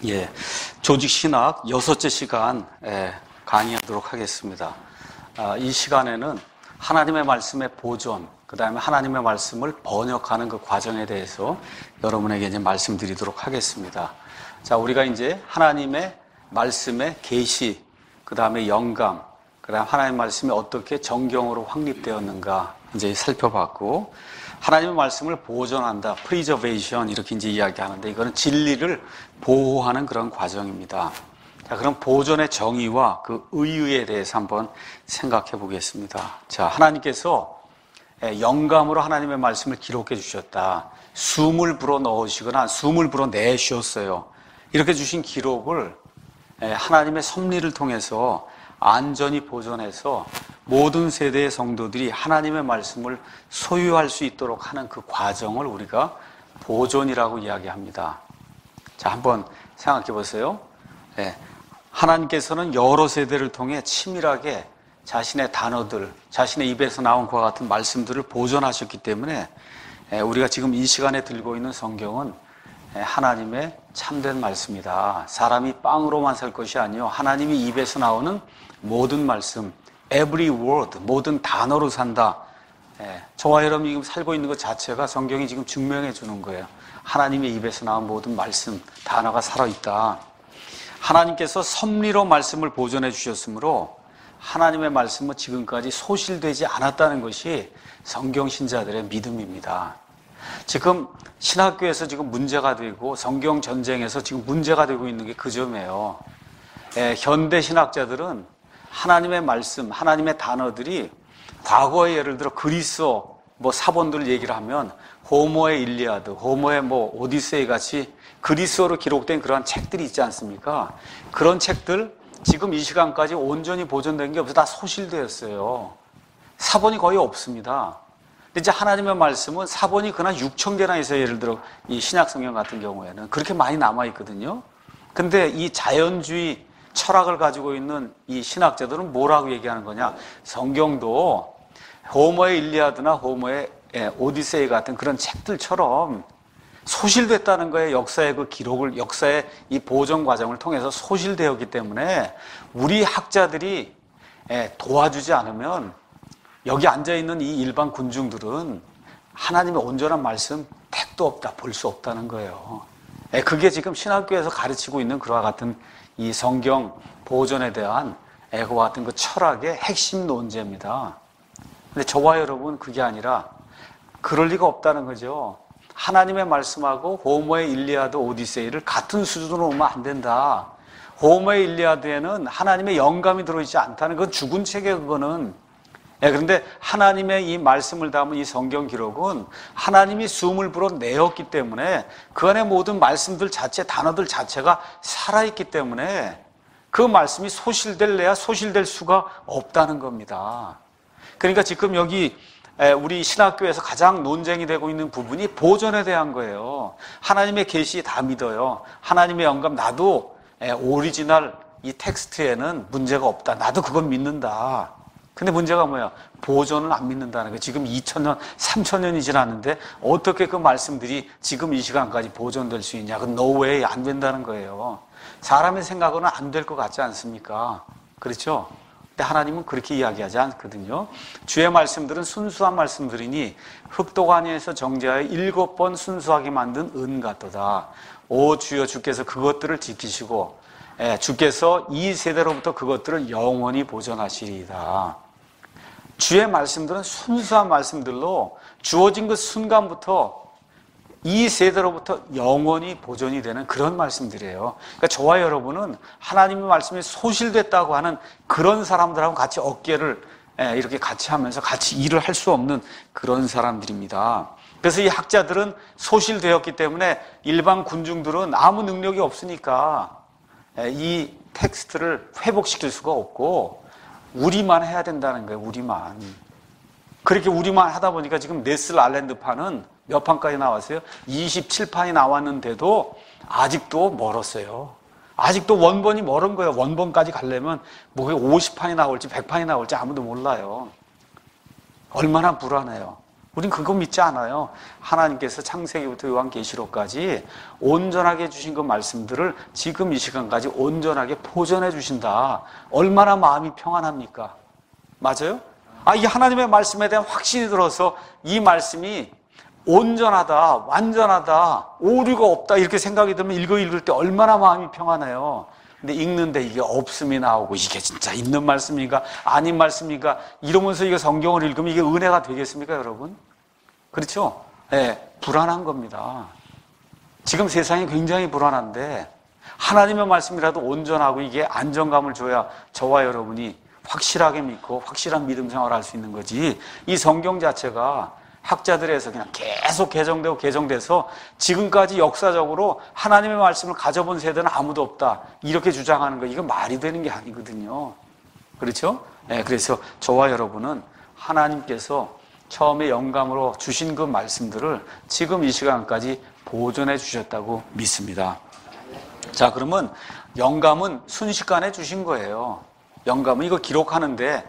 예, 조직신학 6째 시간 강의하도록 하겠습니다. 이 시간에는 하나님의 말씀의 보존, 그 다음에 하나님의 말씀을 번역하는 그 과정에 대해서 여러분에게 이제 말씀드리도록 하겠습니다. 자, 우리가 이제 하나님의 말씀의 계시, 그 다음에 영감, 그 다음에 하나님의 말씀이 어떻게 정경으로 확립되었는가 이제 살펴봤고, 하나님의 말씀을 보존한다, preservation 이렇게 이제 이야기하는데, 이거는 진리를 보호하는 그런 과정입니다. 자, 그럼 보존의 정의와 그 의의에 대해서 한번 생각해 보겠습니다. 자, 하나님께서 영감으로 하나님의 말씀을 기록해 주셨다. 숨을 불어 넣으시거나 숨을 불어 내쉬었어요. 이렇게 주신 기록을 하나님의 섭리를 통해서 안전히 보존해서 모든 세대의 성도들이 하나님의 말씀을 소유할 수 있도록 하는 그 과정을 우리가 보존이라고 이야기합니다. 자, 한번 생각해 보세요. 하나님께서는 여러 세대를 통해 치밀하게 자신의 단어들, 자신의 입에서 나온 것과 같은 말씀들을 보존하셨기 때문에 우리가 지금 이 시간에 들고 있는 성경은 하나님의 참된 말씀이다. 사람이 빵으로만 살 것이 아니요, 하나님이 입에서 나오는 모든 말씀, every word, 모든 단어로 산다. 저와 여러분이 지금 살고 있는 것 자체가 성경이 지금 증명해 주는 거예요. 하나님의 입에서 나온 모든 말씀, 단어가 살아있다. 하나님께서 섭리로 말씀을 보존해 주셨으므로 하나님의 말씀은 지금까지 소실되지 않았다는 것이 성경 신자들의 믿음입니다. 지금 신학교에서 지금 문제가 되고 성경 전쟁에서 지금 문제가 되고 있는 게 그 점이에요. 현대 신학자들은 하나님의 말씀, 하나님의 단어들이 과거에 예를 들어 그리스어 사본들 얘기를 하면 호모의 일리아드, 호모의 오디세이 같이 그리스어로 기록된 그러한 책들이 있지 않습니까? 그런 책들 지금 이 시간까지 온전히 보존된 게 없어요. 다 소실되었어요. 사본이 거의 없습니다. 근데 이제 하나님의 말씀은 사본이 그날 6,000개나 있어요. 예를 들어 이 신약 성경 같은 경우에는 그렇게 많이 남아 있거든요. 근데 이 자연주의 철학을 가지고 있는 이 신학자들은 뭐라고 얘기하는 거냐? 성경도 호모의 일리아드나 호모의 오디세이 같은 그런 책들처럼 소실됐다는 거예요. 역사의 그 기록을, 역사의 이 보존 과정을 통해서 소실되었기 때문에 우리 학자들이 도와주지 않으면 여기 앉아있는 이 일반 군중들은 하나님의 온전한 말씀 택도 없다, 볼 수 없다는 거예요. 그게 지금 신학교에서 가르치고 있는 그와 같은 이 성경 보존에 대한 그와 같은 그 철학의 핵심 논제입니다. 근데 저와 여러분 그게 아니라 그럴 리가 없다는 거죠. 하나님의 말씀하고 호모의 일리아드, 오디세이를 같은 수준으로 놓으면 안 된다. 호모의 일리아드에는 하나님의 영감이 들어있지 않다는 건 죽은 책이에요, 그거는. 그런데 하나님의 이 말씀을 담은 이 성경 기록은 하나님이 숨을 불어 내었기 때문에 그 안에 모든 말씀들 자체, 단어들 자체가 살아있기 때문에 그 말씀이 소실될래야 소실될 수가 없다는 겁니다. 그러니까 지금 여기 우리 신학교에서 가장 논쟁이 되고 있는 부분이 보존에 대한 거예요. 하나님의 계시 다 믿어요. 하나님의 영감, 나도 오리지널 이 텍스트에는 문제가 없다. 나도 그건 믿는다. 근데 문제가 뭐야? 보존을 안 믿는다는 거예요. 지금 2000년, 3000년이 지났는데 어떻게 그 말씀들이 지금 이 시간까지 보존될 수 있냐? 그건 no way, 안 된다는 거예요. 사람의 생각으로는 안 될 것 같지 않습니까? 그렇죠? 근데 하나님은 그렇게 이야기하지 않거든요. 주의 말씀들은 순수한 말씀들이니 흙도가니에서 정제하여 7번 순수하게 만든 은 같도다. 오 주여, 주께서 그것들을 지키시고 주께서 이 세대로부터 그것들을 영원히 보존하시리이다. 주의 말씀들은 순수한 말씀들로 주어진 그 순간부터 이 세대로부터 영원히 보존이 되는 그런 말씀들이에요. 그러니까 저와 여러분은 하나님의 말씀이 소실됐다고 하는 그런 사람들하고 같이 어깨를 이렇게 같이 하면서 같이 일을 할 수 없는 그런 사람들입니다. 그래서 이 학자들은 소실되었기 때문에 일반 군중들은 아무 능력이 없으니까 이 텍스트를 회복시킬 수가 없고 우리만 해야 된다는 거예요. 우리만. 그렇게 우리만 하다 보니까 지금 네슬 알랜드 판은 몇 판까지 나왔어요? 27판이 나왔는데도 아직도 멀었어요. 아직도 원본이 멀은 거예요. 원본까지 가려면 뭐 50판이 나올지 100판이 나올지 아무도 몰라요. 얼마나 불안해요. 우린 그거 믿지 않아요. 하나님께서 창세기부터 요한계시록까지 온전하게 주신 그 말씀들을 지금 이 시간까지 온전하게 보존해 주신다. 얼마나 마음이 평안합니까? 맞아요? 이 하나님의 말씀에 대한 확신이 들어서 이 말씀이 온전하다, 완전하다, 오류가 없다 이렇게 생각이 들면 읽을 때 얼마나 마음이 평안해요. 근데 읽는데 이게 없음이 나오고 이게 진짜 있는 말씀인가 아닌 말씀인가 이러면서 이게 성경을 읽으면 이게 은혜가 되겠습니까, 여러분? 그렇죠? 네, 불안한 겁니다. 지금 세상이 굉장히 불안한데 하나님의 말씀이라도 온전하고 이게 안정감을 줘야 저와 여러분이 확실하게 믿고 확실한 믿음 생활을 할 수 있는 거지. 이 성경 자체가 학자들에서 그냥 계속 개정돼서 지금까지 역사적으로 하나님의 말씀을 가져본 세대는 아무도 없다 이렇게 주장하는 거 이거 말이 되는 게 아니거든요. 그렇죠? 네, 그래서 저와 여러분은 하나님께서 처음에 영감으로 주신 그 말씀들을 지금 이 시간까지 보존해 주셨다고 믿습니다. 자, 그러면 영감은 순식간에 주신 거예요. 영감은 이거 기록하는데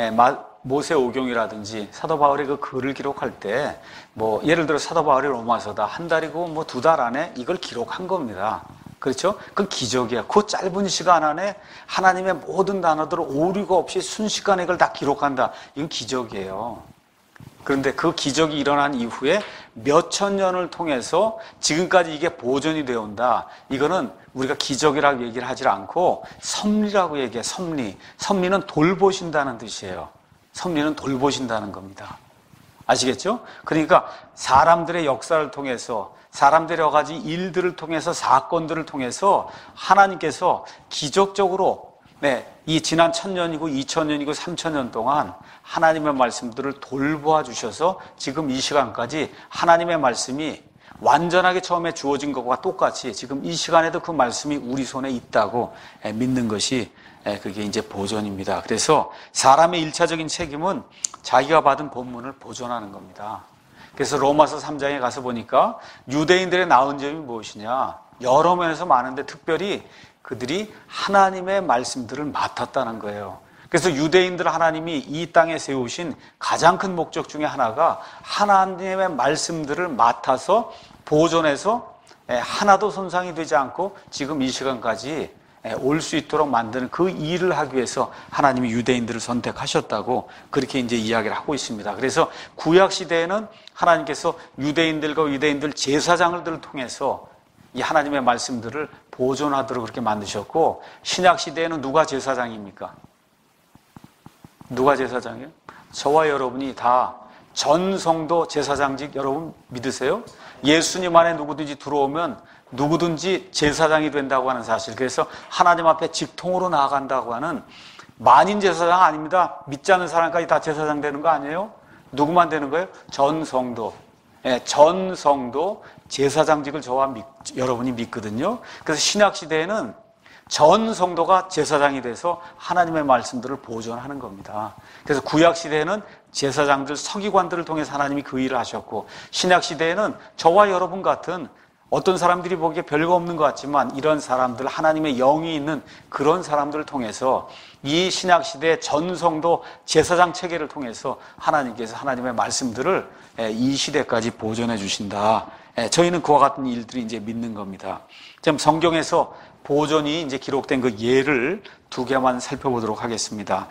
모세오경이라든지 사도 바울의 그 글을 기록할 때 예를 들어 사도 바울의 로마서다 한 달이고 2달 안에 이걸 기록한 겁니다. 그렇죠? 그건 기적이야. 그 짧은 시간 안에 하나님의 모든 단어들을 오류가 없이 순식간에 이걸 다 기록한다. 이건 기적이에요. 그런데 그 기적이 일어난 이후에 몇천 년을 통해서 지금까지 이게 보존이 되어 온다. 이거는 우리가 기적이라고 얘기를 하지 않고 섭리라고 얘기해. 섭리는 돌보신다는 뜻이에요. 섭리는 돌보신다는 겁니다. 아시겠죠? 그러니까 사람들의 역사를 통해서 사람들의 여러 가지 일들을 통해서 사건들을 통해서 하나님께서 기적적으로 이 지난 1000년이고 2000년이고 3000년 동안 하나님의 말씀들을 돌보아 주셔서 지금 이 시간까지 하나님의 말씀이 완전하게 처음에 주어진 것과 똑같이 지금 이 시간에도 그 말씀이 우리 손에 있다고 믿는 것이 그게 이제 보존입니다. 그래서 사람의 일차적인 책임은 자기가 받은 본문을 보존하는 겁니다. 그래서 로마서 3장에 가서 보니까 유대인들의 나은 점이 무엇이냐? 여러 면에서 많은데 특별히 그들이 하나님의 말씀들을 맡았다는 거예요. 그래서 유대인들 하나님이 이 땅에 세우신 가장 큰 목적 중에 하나가 하나님의 말씀들을 맡아서 보존해서 하나도 손상이 되지 않고 지금 이 시간까지 올 수 있도록 만드는 그 일을 하기 위해서 하나님이 유대인들을 선택하셨다고 그렇게 이제 이야기를 하고 있습니다. 그래서 구약 시대에는 하나님께서 유대인들과 유대인들 제사장들을 통해서 이 하나님의 말씀들을 보존하도록 그렇게 만드셨고 신약 시대에는 누가 제사장입니까? 누가 제사장이에요? 저와 여러분이 다 전 성도 제사장직 여러분 믿으세요? 예수님 안에 누구든지 들어오면 누구든지 제사장이 된다고 하는 사실. 그래서 하나님 앞에 직통으로 나아간다고 하는 만인 제사장 아닙니다. 믿지 않는 사람까지 다 제사장 되는 거 아니에요? 누구만 되는 거예요? 전 성도. 전 성도 제사장직을 저와 여러분이 믿거든요. 그래서 신약 시대에는 전 성도가 제사장이 돼서 하나님의 말씀들을 보존하는 겁니다. 그래서 구약 시대에는 제사장들, 서기관들을 통해서 하나님이 그 일을 하셨고 신약 시대에는 저와 여러분 같은 어떤 사람들이 보기에 별거 없는 것 같지만 이런 사람들, 하나님의 영이 있는 그런 사람들을 통해서 이 신약 시대의 전 성도 제사장 체계를 통해서 하나님께서 하나님의 말씀들을 이 시대까지 보존해 주신다. 저희는 그와 같은 일들이 이제 믿는 겁니다. 지금 성경에서 보존이 이제 기록된 그 예를 두 개만 살펴보도록 하겠습니다.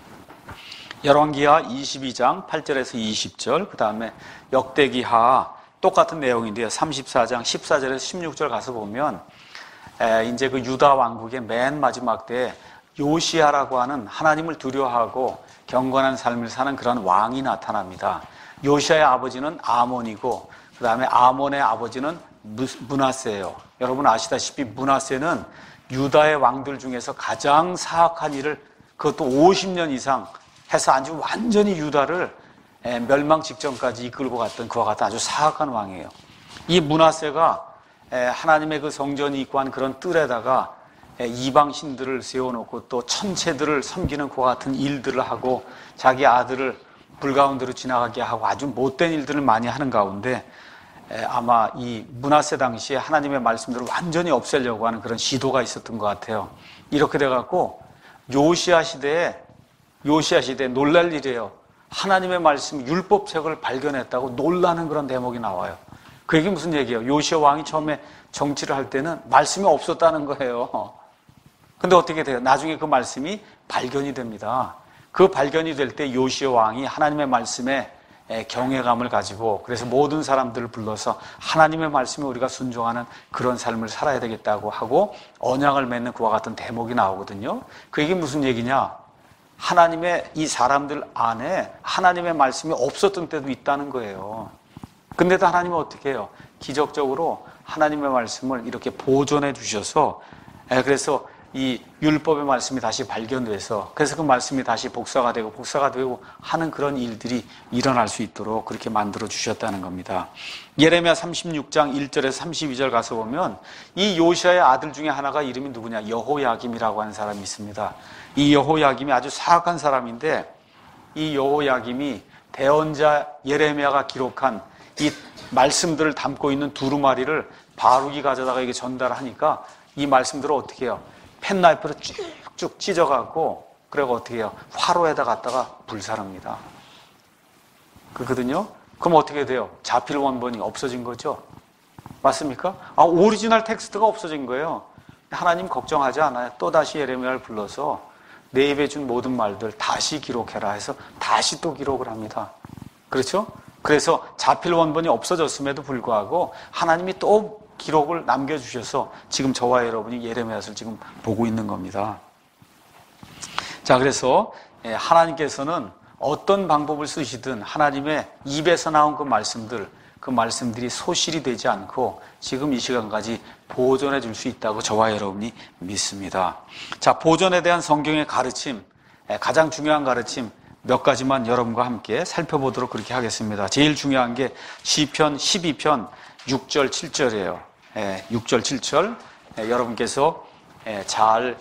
열왕기하 22장 8절에서 20절, 그 다음에 역대기하 똑같은 내용인데요. 34장 14절에서 16절 가서 보면 이제 그 유다 왕국의 맨 마지막 때에 요시야라고 하는 하나님을 두려워하고 경건한 삶을 사는 그런 왕이 나타납니다. 요시야의 아버지는 아몬이고 그 다음에 아몬의 아버지는 므낫세예요. 여러분 아시다시피 므낫세는 유다의 왕들 중에서 가장 사악한 일을 그것도 50년 이상 해서 아주 완전히 유다를 멸망 직전까지 이끌고 갔던 그와 같은 아주 사악한 왕이에요. 이 므낫세가 하나님의 그 성전이 있고 한 그런 뜰에다가 이방 신들을 세워놓고 또 천체들을 섬기는 그와 같은 일들을 하고 자기 아들을 불 가운데로 지나가게 하고 아주 못된 일들을 많이 하는 가운데 아마 이 므낫세 당시에 하나님의 말씀들을 완전히 없애려고 하는 그런 시도가 있었던 것 같아요. 이렇게 돼갖고 요시야 시대에 놀랄 일이에요. 하나님의 말씀, 율법책을 발견했다고 놀라는 그런 대목이 나와요. 그 얘기 무슨 얘기예요? 요시야 왕이 처음에 정치를 할 때는 말씀이 없었다는 거예요. 근데 어떻게 돼요? 나중에 그 말씀이 발견이 됩니다. 그 발견이 될 때 요시야 왕이 하나님의 말씀에 경외감을 가지고, 그래서 모든 사람들을 불러서 하나님의 말씀에 우리가 순종하는 그런 삶을 살아야 되겠다고 하고 언약을 맺는 그와 같은 대목이 나오거든요. 그 얘기 무슨 얘기냐? 하나님의 이 사람들 안에 하나님의 말씀이 없었던 때도 있다는 거예요. 근데도 하나님은 어떻게 해요? 기적적으로 하나님의 말씀을 이렇게 보존해 주셔서, 그래서 이 율법의 말씀이 다시 발견돼서, 그래서 그 말씀이 다시 복사가 되고 하는 그런 일들이 일어날 수 있도록 그렇게 만들어 주셨다는 겁니다. 예레미야 36장 1절에서 32절 가서 보면 이 요시야의 아들 중에 하나가 이름이 누구냐? 여호야김이라고 하는 사람이 있습니다. 이 여호야김이 아주 사악한 사람인데, 이 여호야김이 대언자 예레미야가 기록한 이 말씀들을 담고 있는 두루마리를 바룩이 가져다가 이게 전달하니까 이 말씀들을 어떻게 해요? 펜나이프로 쭉쭉 찢어갖고, 그리고 어떻게 해요? 화로에다 갖다가 불사릅니다. 그렇거든요? 그럼 어떻게 돼요? 자필 원본이 없어진 거죠? 맞습니까? 오리지널 텍스트가 없어진 거예요. 하나님 걱정하지 않아요. 또다시 예레미야를 불러서 내 입에 준 모든 말들 다시 기록해라 해서 다시 또 기록을 합니다. 그렇죠? 그래서 자필 원본이 없어졌음에도 불구하고 하나님이 또 기록을 남겨주셔서 지금 저와 여러분이 예레미야를 지금 보고 있는 겁니다. 자, 그래서 하나님께서는 어떤 방법을 쓰시든 하나님의 입에서 나온 그 말씀들이 소실이 되지 않고 지금 이 시간까지 보존해 줄 수 있다고 저와 여러분이 믿습니다. 자, 보존에 대한 성경의 가르침, 가장 중요한 가르침 몇 가지만 여러분과 함께 살펴보도록 그렇게 하겠습니다. 제일 중요한 게 시편 12편 6절 7절이에요. 6절 7절 여러분께서 잘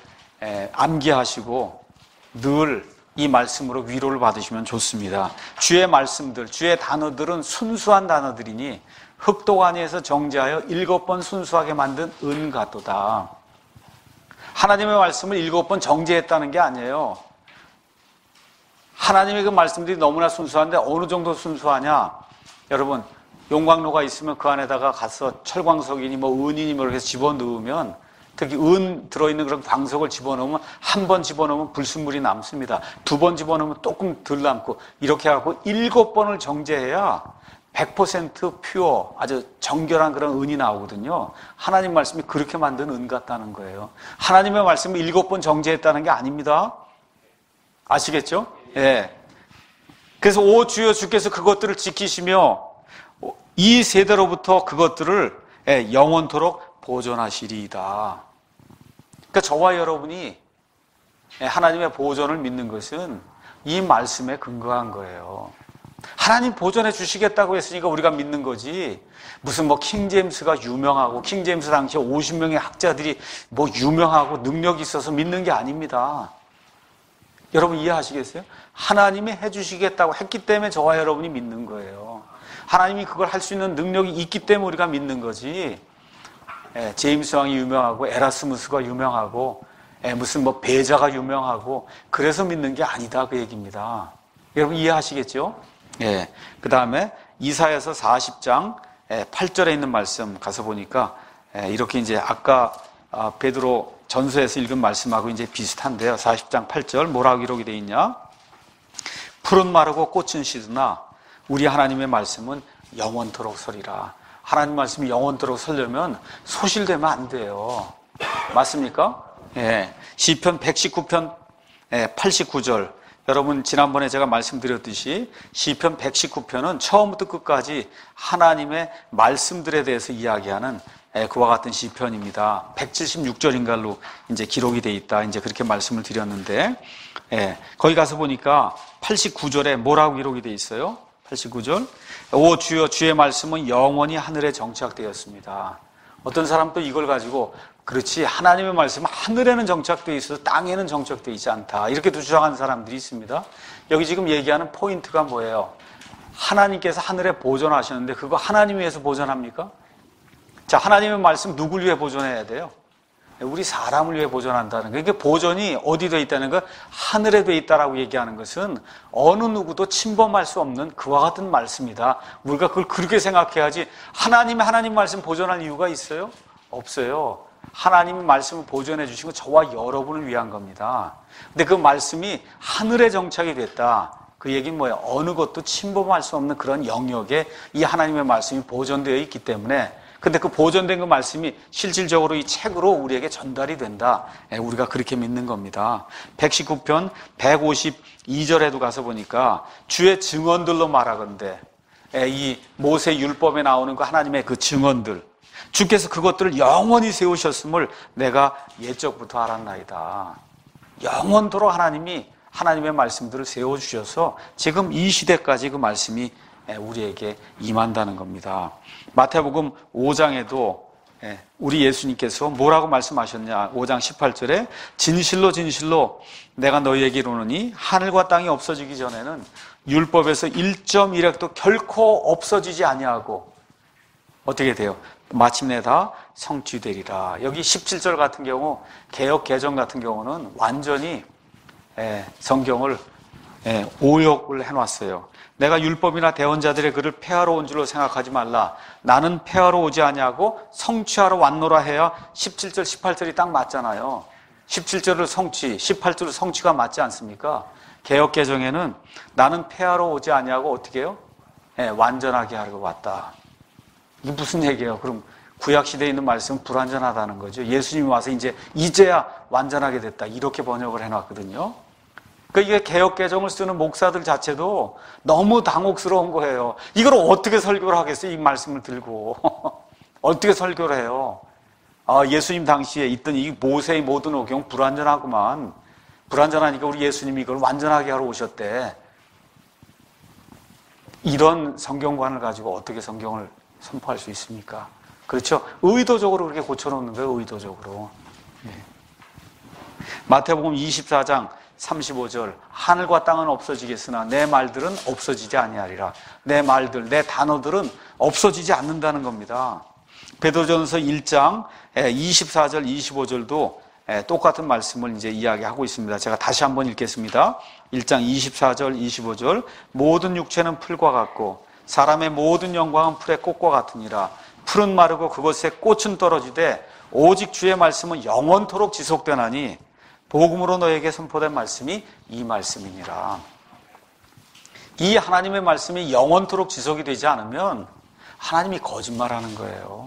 암기하시고 늘 이 말씀으로 위로를 받으시면 좋습니다. 주의 말씀들, 주의 단어들은 순수한 단어들이니 흑독안에서 정제하여 7번 순수하게 만든 은 같도다. 하나님의 말씀을 7번 정제했다는 게 아니에요. 하나님의 그 말씀들이 너무나 순수한데 어느 정도 순수하냐? 여러분, 용광로가 있으면 그 안에다가 가서 철광석이니 은이니 이렇게 집어넣으면, 특히 은 들어있는 그런 광석을 집어넣으면 한 번 집어넣으면 불순물이 남습니다. 2번 집어넣으면 조금 덜 남고, 이렇게 하고 7번을 정제해야 100% 퓨어, 아주 정결한 그런 은이 나오거든요. 하나님 말씀이 그렇게 만든 은 같다는 거예요. 하나님의 말씀을 7번 정제했다는 게 아닙니다. 아시겠죠? 예. 그래서 오 주여 주께서 그것들을 지키시며 이 세대로부터 그것들을 영원토록 보존하시리이다. 그러니까 저와 여러분이 하나님의 보존을 믿는 것은 이 말씀에 근거한 거예요. 하나님 보존해 주시겠다고 했으니까 우리가 믿는 거지, 무슨 킹제임스가 유명하고 킹제임스 당시에 50명의 학자들이 유명하고 능력이 있어서 믿는 게 아닙니다. 여러분 이해하시겠어요? 하나님이 해주시겠다고 했기 때문에 저와 여러분이 믿는 거예요. 하나님이 그걸 할 수 있는 능력이 있기 때문에 우리가 믿는 거지, 제임스 왕이 유명하고 에라스무스가 유명하고 무슨 배자가 유명하고 그래서 믿는 게 아니다, 그 얘기입니다. 여러분 이해하시겠죠? 예. 그 다음에 이사야서 40장 8절에 있는 말씀 가서 보니까 이렇게 이제 아까 베드로 전서에서 읽은 말씀하고 이제 비슷한데요. 40장 8절 뭐라고 기록이 되어 있냐? 풀은 마르고 꽃은 시드나 우리 하나님의 말씀은 영원토록 서리라. 하나님 말씀이 영원토록 서려면 소실되면 안 돼요. 맞습니까? 예. 시편 119편 89절. 여러분 지난번에 제가 말씀드렸듯이 시편 119편은 처음부터 끝까지 하나님의 말씀들에 대해서 이야기하는 그와 같은 시편입니다. 176절인가로 이제 기록이 돼 있다. 이제 그렇게 말씀을 드렸는데, 거기 가서 보니까 89절에 뭐라고 기록이 돼 있어요? 89절. 오 주여 주의 말씀은 영원히 하늘에 정착되었습니다. 어떤 사람도 이걸 가지고 그렇지 하나님의 말씀은 하늘에는 정착되어 있어서 땅에는 정착되어 있지 않다, 이렇게 주장하는 사람들이 있습니다. 여기 지금 얘기하는 포인트가 뭐예요? 하나님께서 하늘에 보존하셨는데 그거 하나님 위해서 보존합니까? 자, 하나님의 말씀 누굴 위해 보존해야 돼요? 우리 사람을 위해 보존한다는 거. 이게 보존이 어디 돼 있다는 거? 하늘에 돼 있다라고 얘기하는 것은 어느 누구도 침범할 수 없는 그와 같은 말씀이다. 우리가 그걸 그렇게 생각해야지. 하나님 말씀 보존할 이유가 있어요? 없어요. 하나님이 말씀을 보존해 주신 건 저와 여러분을 위한 겁니다. 근데 그 말씀이 하늘에 정착이 됐다. 그 얘기는 뭐예요? 어느 것도 침범할 수 없는 그런 영역에 이 하나님의 말씀이 보존되어 있기 때문에, 근데 그 보존된 그 말씀이 실질적으로 이 책으로 우리에게 전달이 된다. 우리가 그렇게 믿는 겁니다. 119편 152절에도 가서 보니까 주의 증언들로 말하건대, 이 모세 율법에 나오는 그 하나님의 그 증언들, 주께서 그것들을 영원히 세우셨음을 내가 옛적부터 알았나이다. 영원토록 하나님이 하나님의 말씀들을 세워주셔서 지금 이 시대까지 그 말씀이 우리에게 임한다는 겁니다. 마태복음 5장에도 우리 예수님께서 뭐라고 말씀하셨냐? 5장 18절에 진실로 진실로 내가 너희에게 이르노니 하늘과 땅이 없어지기 전에는 율법에서 1.1획도 결코 없어지지 아니하고 어떻게 돼요? 마침내 다 성취되리라. 여기 17절 같은 경우, 개역 개정 같은 경우는 완전히 성경을 오역을 해놨어요. 내가 율법이나 대언자들의 글을 폐하러 온 줄로 생각하지 말라. 나는 폐하러 오지 아니하고 성취하러 왔노라 해야 17절, 18절이 딱 맞잖아요. 17절을 성취, 18절을 성취가 맞지 않습니까? 개역 개정에는 나는 폐하러 오지 아니하고 어떻게 해요? 완전하게 하러 왔다. 이게 무슨 얘기예요? 그럼 구약시대에 있는 말씀은 불완전하다는 거죠. 예수님이 와서 이제야 완전하게 됐다. 이렇게 번역을 해놨거든요. 그러니까 이게 개역개정을 쓰는 목사들 자체도 너무 당혹스러운 거예요. 이걸 어떻게 설교를 하겠어요? 이 말씀을 들고. 어떻게 설교를 해요? 예수님 당시에 있던 이 모세의 모든 오경 불완전하구만. 불완전하니까 우리 예수님이 이걸 완전하게 하러 오셨대. 이런 성경관을 가지고 어떻게 성경을 선포할 수 있습니까? 그렇죠? 의도적으로 그렇게 고쳐놓는 거예요. 의도적으로. 마태복음 24장 35절 하늘과 땅은 없어지겠으나 내 말들은 없어지지 아니하리라. 내 말들, 내 단어들은 없어지지 않는다는 겁니다. 베드로전서 1장 24절 25절도 똑같은 말씀을 이야기하고 있습니다. 제가 다시 한번 읽겠습니다. 1장 24절 25절 모든 육체는 풀과 같고 사람의 모든 영광은 풀의 꽃과 같으니라. 풀은 마르고 그것에 꽃은 떨어지되 오직 주의 말씀은 영원토록 지속되나니 복음으로 너에게 선포된 말씀이 이 말씀이니라. 이 하나님의 말씀이 영원토록 지속이 되지 않으면 하나님이 거짓말하는 거예요.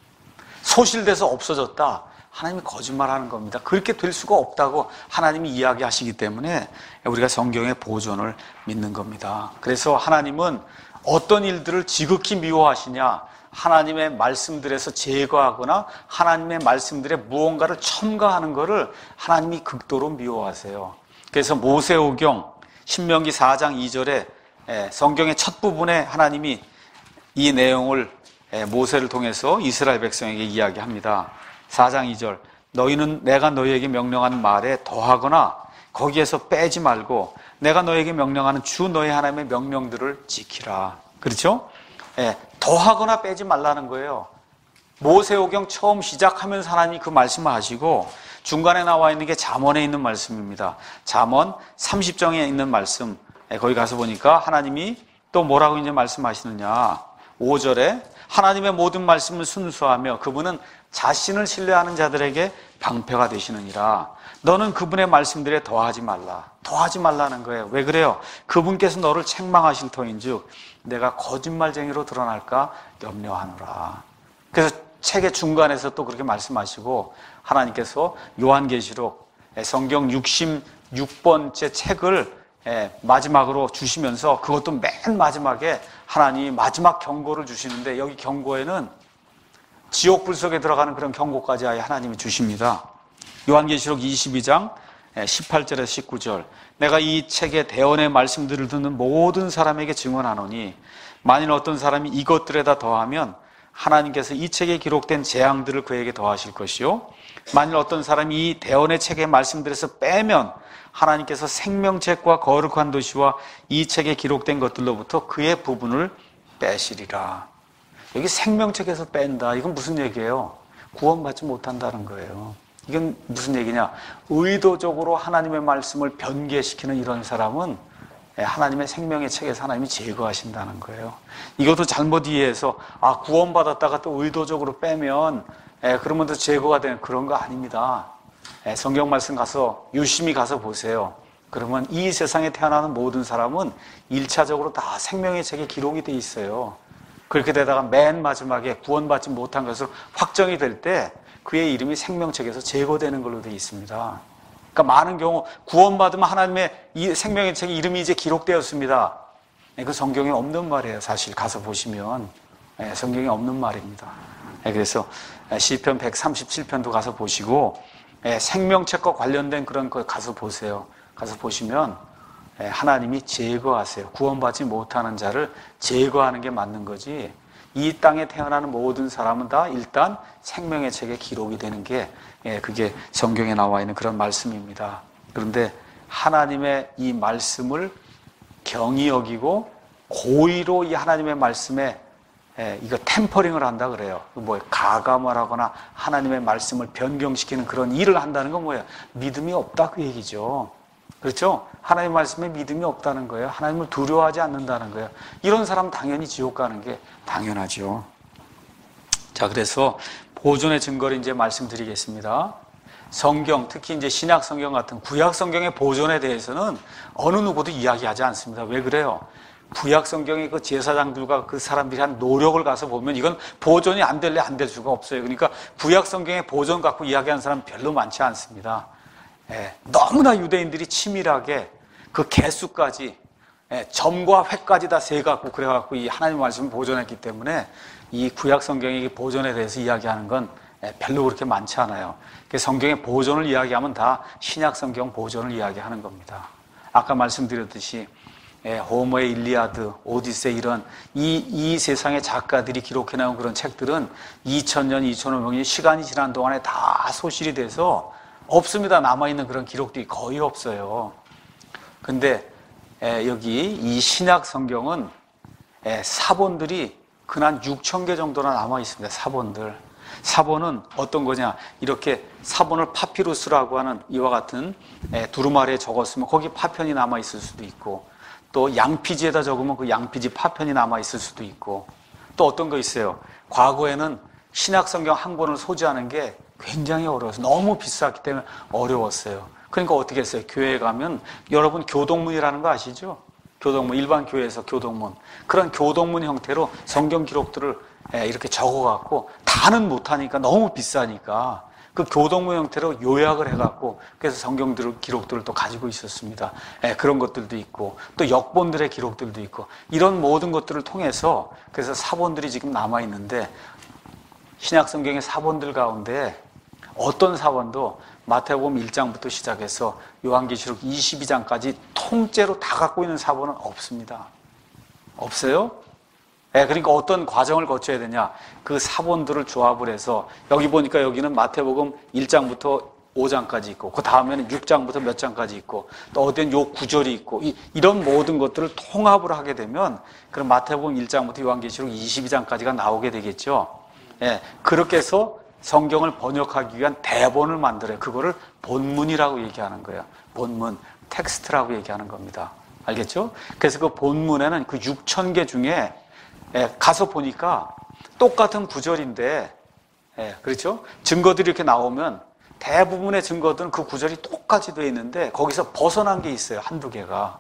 소실돼서 없어졌다. 하나님이 거짓말하는 겁니다. 그렇게 될 수가 없다고 하나님이 이야기하시기 때문에 우리가 성경의 보존을 믿는 겁니다. 그래서 하나님은 어떤 일들을 지극히 미워하시냐? 하나님의 말씀들에서 제거하거나 하나님의 말씀들에 무언가를 첨가하는 것을 하나님이 극도로 미워하세요. 그래서 모세오경 신명기 4장 2절에 성경의 첫 부분에 하나님이 이 내용을 모세를 통해서 이스라엘 백성에게 이야기합니다. 4장 2절 너희는 내가 너희에게 명령한 말에 더하거나 거기에서 빼지 말고 내가 너희에게 명령하는 주 너희 하나님의 명령들을 지키라. 그렇죠? 더하거나 빼지 말라는 거예요. 모세오경 처음 시작하면서 하나님이 그 말씀을 하시고 중간에 나와 있는 게 잠언에 있는 말씀입니다. 잠언 30장에 있는 말씀, 거기 가서 보니까 하나님이 또 뭐라고 이제 말씀하시느냐. 5절에 하나님의 모든 말씀을 순수하며 그분은 자신을 신뢰하는 자들에게 방패가 되시느니라. 너는 그분의 말씀들에 더하지 말라. 더하지 말라는 거예요. 왜 그래요? 그분께서 너를 책망하실 터인즉 내가 거짓말쟁이로 드러날까 염려하노라. 그래서 책의 중간에서 또 그렇게 말씀하시고 하나님께서 요한계시록 성경 66번째 책을 마지막으로 주시면서 그것도 맨 마지막에 하나님이 마지막 경고를 주시는데 여기 경고에는 지옥 불 속에 들어가는 그런 경고까지 아예 하나님이 주십니다. 요한계시록 22장 18절에서 19절 내가 이 책의 대언의 말씀들을 듣는 모든 사람에게 증언하노니 만일 어떤 사람이 이것들에다 더하면 하나님께서 이 책에 기록된 재앙들을 그에게 더하실 것이요 만일 어떤 사람이 이 대언의 책의 말씀들에서 빼면 하나님께서 생명책과 거룩한 도시와 이 책에 기록된 것들로부터 그의 부분을 빼시리라. 여기 생명책에서 뺀다. 이건 무슨 얘기예요? 구원받지 못한다는 거예요. 이건 무슨 얘기냐? 의도적으로 하나님의 말씀을 변개시키는 이런 사람은 하나님의 생명의 책에서 하나님이 제거하신다는 거예요. 이것도 잘못 이해해서 구원받았다가 또 의도적으로 빼면 그러면 또 제거가 되는 그런 거 아닙니다. 성경 말씀 가서 유심히 가서 보세요. 그러면 이 세상에 태어나는 모든 사람은 1차적으로 다 생명의 책에 기록이 돼 있어요. 그렇게 되다가 맨 마지막에 구원받지 못한 것으로 확정이 될 때 그의 이름이 생명책에서 제거되는 걸로 되어 있습니다. 그러니까 많은 경우 구원받으면 하나님의 이 생명의 책에 이름이 이제 기록되었습니다. 그 성경에 없는 말이에요. 사실 가서 보시면 성경에 없는 말입니다. 그래서 시편 137편도 가서 보시고 생명책과 관련된 그런 거 가서 보세요. 가서 보시면 하나님이 제거하세요. 구원받지 못하는 자를 제거하는 게 맞는 거지. 이 땅에 태어나는 모든 사람은 다 일단 생명의 책에 기록이 되는 게 그게 성경에 나와 있는 그런 말씀입니다. 그런데 하나님의 이 말씀을 경히 여기고 고의로 이 하나님의 말씀에 이거 템퍼링을 한다 그래요. 가감을 하거나 하나님의 말씀을 변경시키는 그런 일을 한다는 건 뭐예요? 믿음이 없다 그 얘기죠. 그렇죠? 하나님의 말씀에 믿음이 없다는 거예요. 하나님을 두려워하지 않는다는 거예요. 이런 사람 당연히 지옥 가는 게 당연하죠. 자, 그래서 보존의 증거를 이제 말씀드리겠습니다. 성경, 특히 이제 신약 성경 같은 구약 성경의 보존에 대해서는 어느 누구도 이야기하지 않습니다. 왜 그래요? 구약 성경의 그 제사장들과 그 사람들이 한 노력을 가서 보면 이건 보존이 안 될래 안 될 수가 없어요. 그러니까 구약 성경의 보존 갖고 이야기하는 사람 별로 많지 않습니다. 너무나 유대인들이 치밀하게 그 개수까지 점과 획까지 다 세갖고 그래갖고 이 하나님 말씀을 보존했기 때문에 이 구약 성경의 보존에 대해서 이야기하는 건 별로 그렇게 많지 않아요. 성경의 보존을 이야기하면 다 신약 성경 보존을 이야기하는 겁니다. 아까 말씀드렸듯이 호모의 일리아드, 오디세이 이런 이 세상의 작가들이 기록해놓은 그런 책들은 2000년, 2500년 시간이 지난 동안에 다 소실이 돼서 없습니다. 남아있는 그런 기록들이 거의 없어요. 근데 여기 이 신약 성경은 사본들이 근한 6,000개 정도나 남아있습니다. 사본들. 사본은 어떤 거냐? 이렇게 사본을 파피루스라고 하는 이와 같은 두루마리에 적었으면 거기 파편이 남아있을 수도 있고 또 양피지에다 적으면 그 양피지 파편이 남아있을 수도 있고 또 어떤 거 있어요. 과거에는 신약 성경 한 권을 소지하는 게 굉장히 어려워서 너무 비쌌기 때문에 어려웠어요. 그러니까 어떻게 했어요? 교회에 가면 여러분 교동문이라는 거 아시죠? 교동문, 일반 교회에서 교동문. 그런 교동문 형태로 성경 기록들을 이렇게 적어갖고 다는 못하니까 너무 비싸니까 그 교동문 형태로 요약을 해갖고 그래서 성경 기록들을 또 가지고 있었습니다. 그런 것들도 있고 또 역본들의 기록들도 있고 이런 모든 것들을 통해서 그래서 사본들이 지금 남아있는데 신약 성경의 사본들 가운데 어떤 사본도 마태복음 1장부터 시작해서 요한계시록 22장까지 통째로 다 갖고 있는 사본은 없습니다. 없어요? 그러니까 어떤 과정을 거쳐야 되냐? 그 사본들을 조합을 해서 여기 보니까 여기는 마태복음 1장부터 5장까지 있고 그 다음에는 6장부터 몇 장까지 있고 또 어디는 요 구절이 있고 이런 모든 것들을 통합을 하게 되면 그럼 마태복음 1장부터 요한계시록 22장까지가 나오게 되겠죠. 그렇게 해서 성경을 번역하기 위한 대본을 만들어요. 그거를 본문이라고 얘기하는 거예요. 본문, 텍스트라고 얘기하는 겁니다. 알겠죠? 그래서 그 본문에는 그 6,000개 중에 가서 보니까 똑같은 구절인데, 그렇죠? 증거들이 이렇게 나오면 대부분의 증거들은 그 구절이 똑같이 되어 있는데 거기서 벗어난 게 있어요. 한두 개가.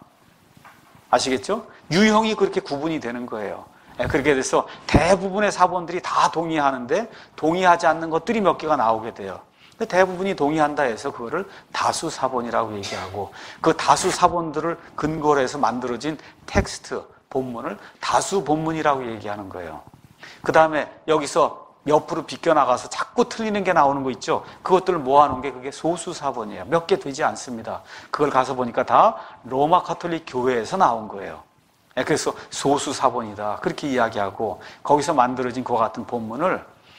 아시겠죠? 유형이 그렇게 구분이 되는 거예요. 그렇게 돼서 대부분의 사본들이 다 동의하는데 동의하지 않는 것들이 몇 개가 나오게 돼요. 대부분이 동의한다 해서 그거를 다수 사본이라고 얘기하고 그 다수 사본들을 근거로 해서 만들어진 텍스트, 본문을 다수 본문이라고 얘기하는 거예요. 그 다음에 여기서 옆으로 비껴나가서 자꾸 틀리는 게 나오는 거 있죠? 그것들을 모아놓은 게 그게 소수 사본이에요. 몇 개 되지 않습니다. 그걸 가서 보니까 다 로마 가톨릭 교회에서 나온 거예요. 그래서 소수 사본이다 그렇게 이야기하고 거기서 만들어진 그와 같은 본문을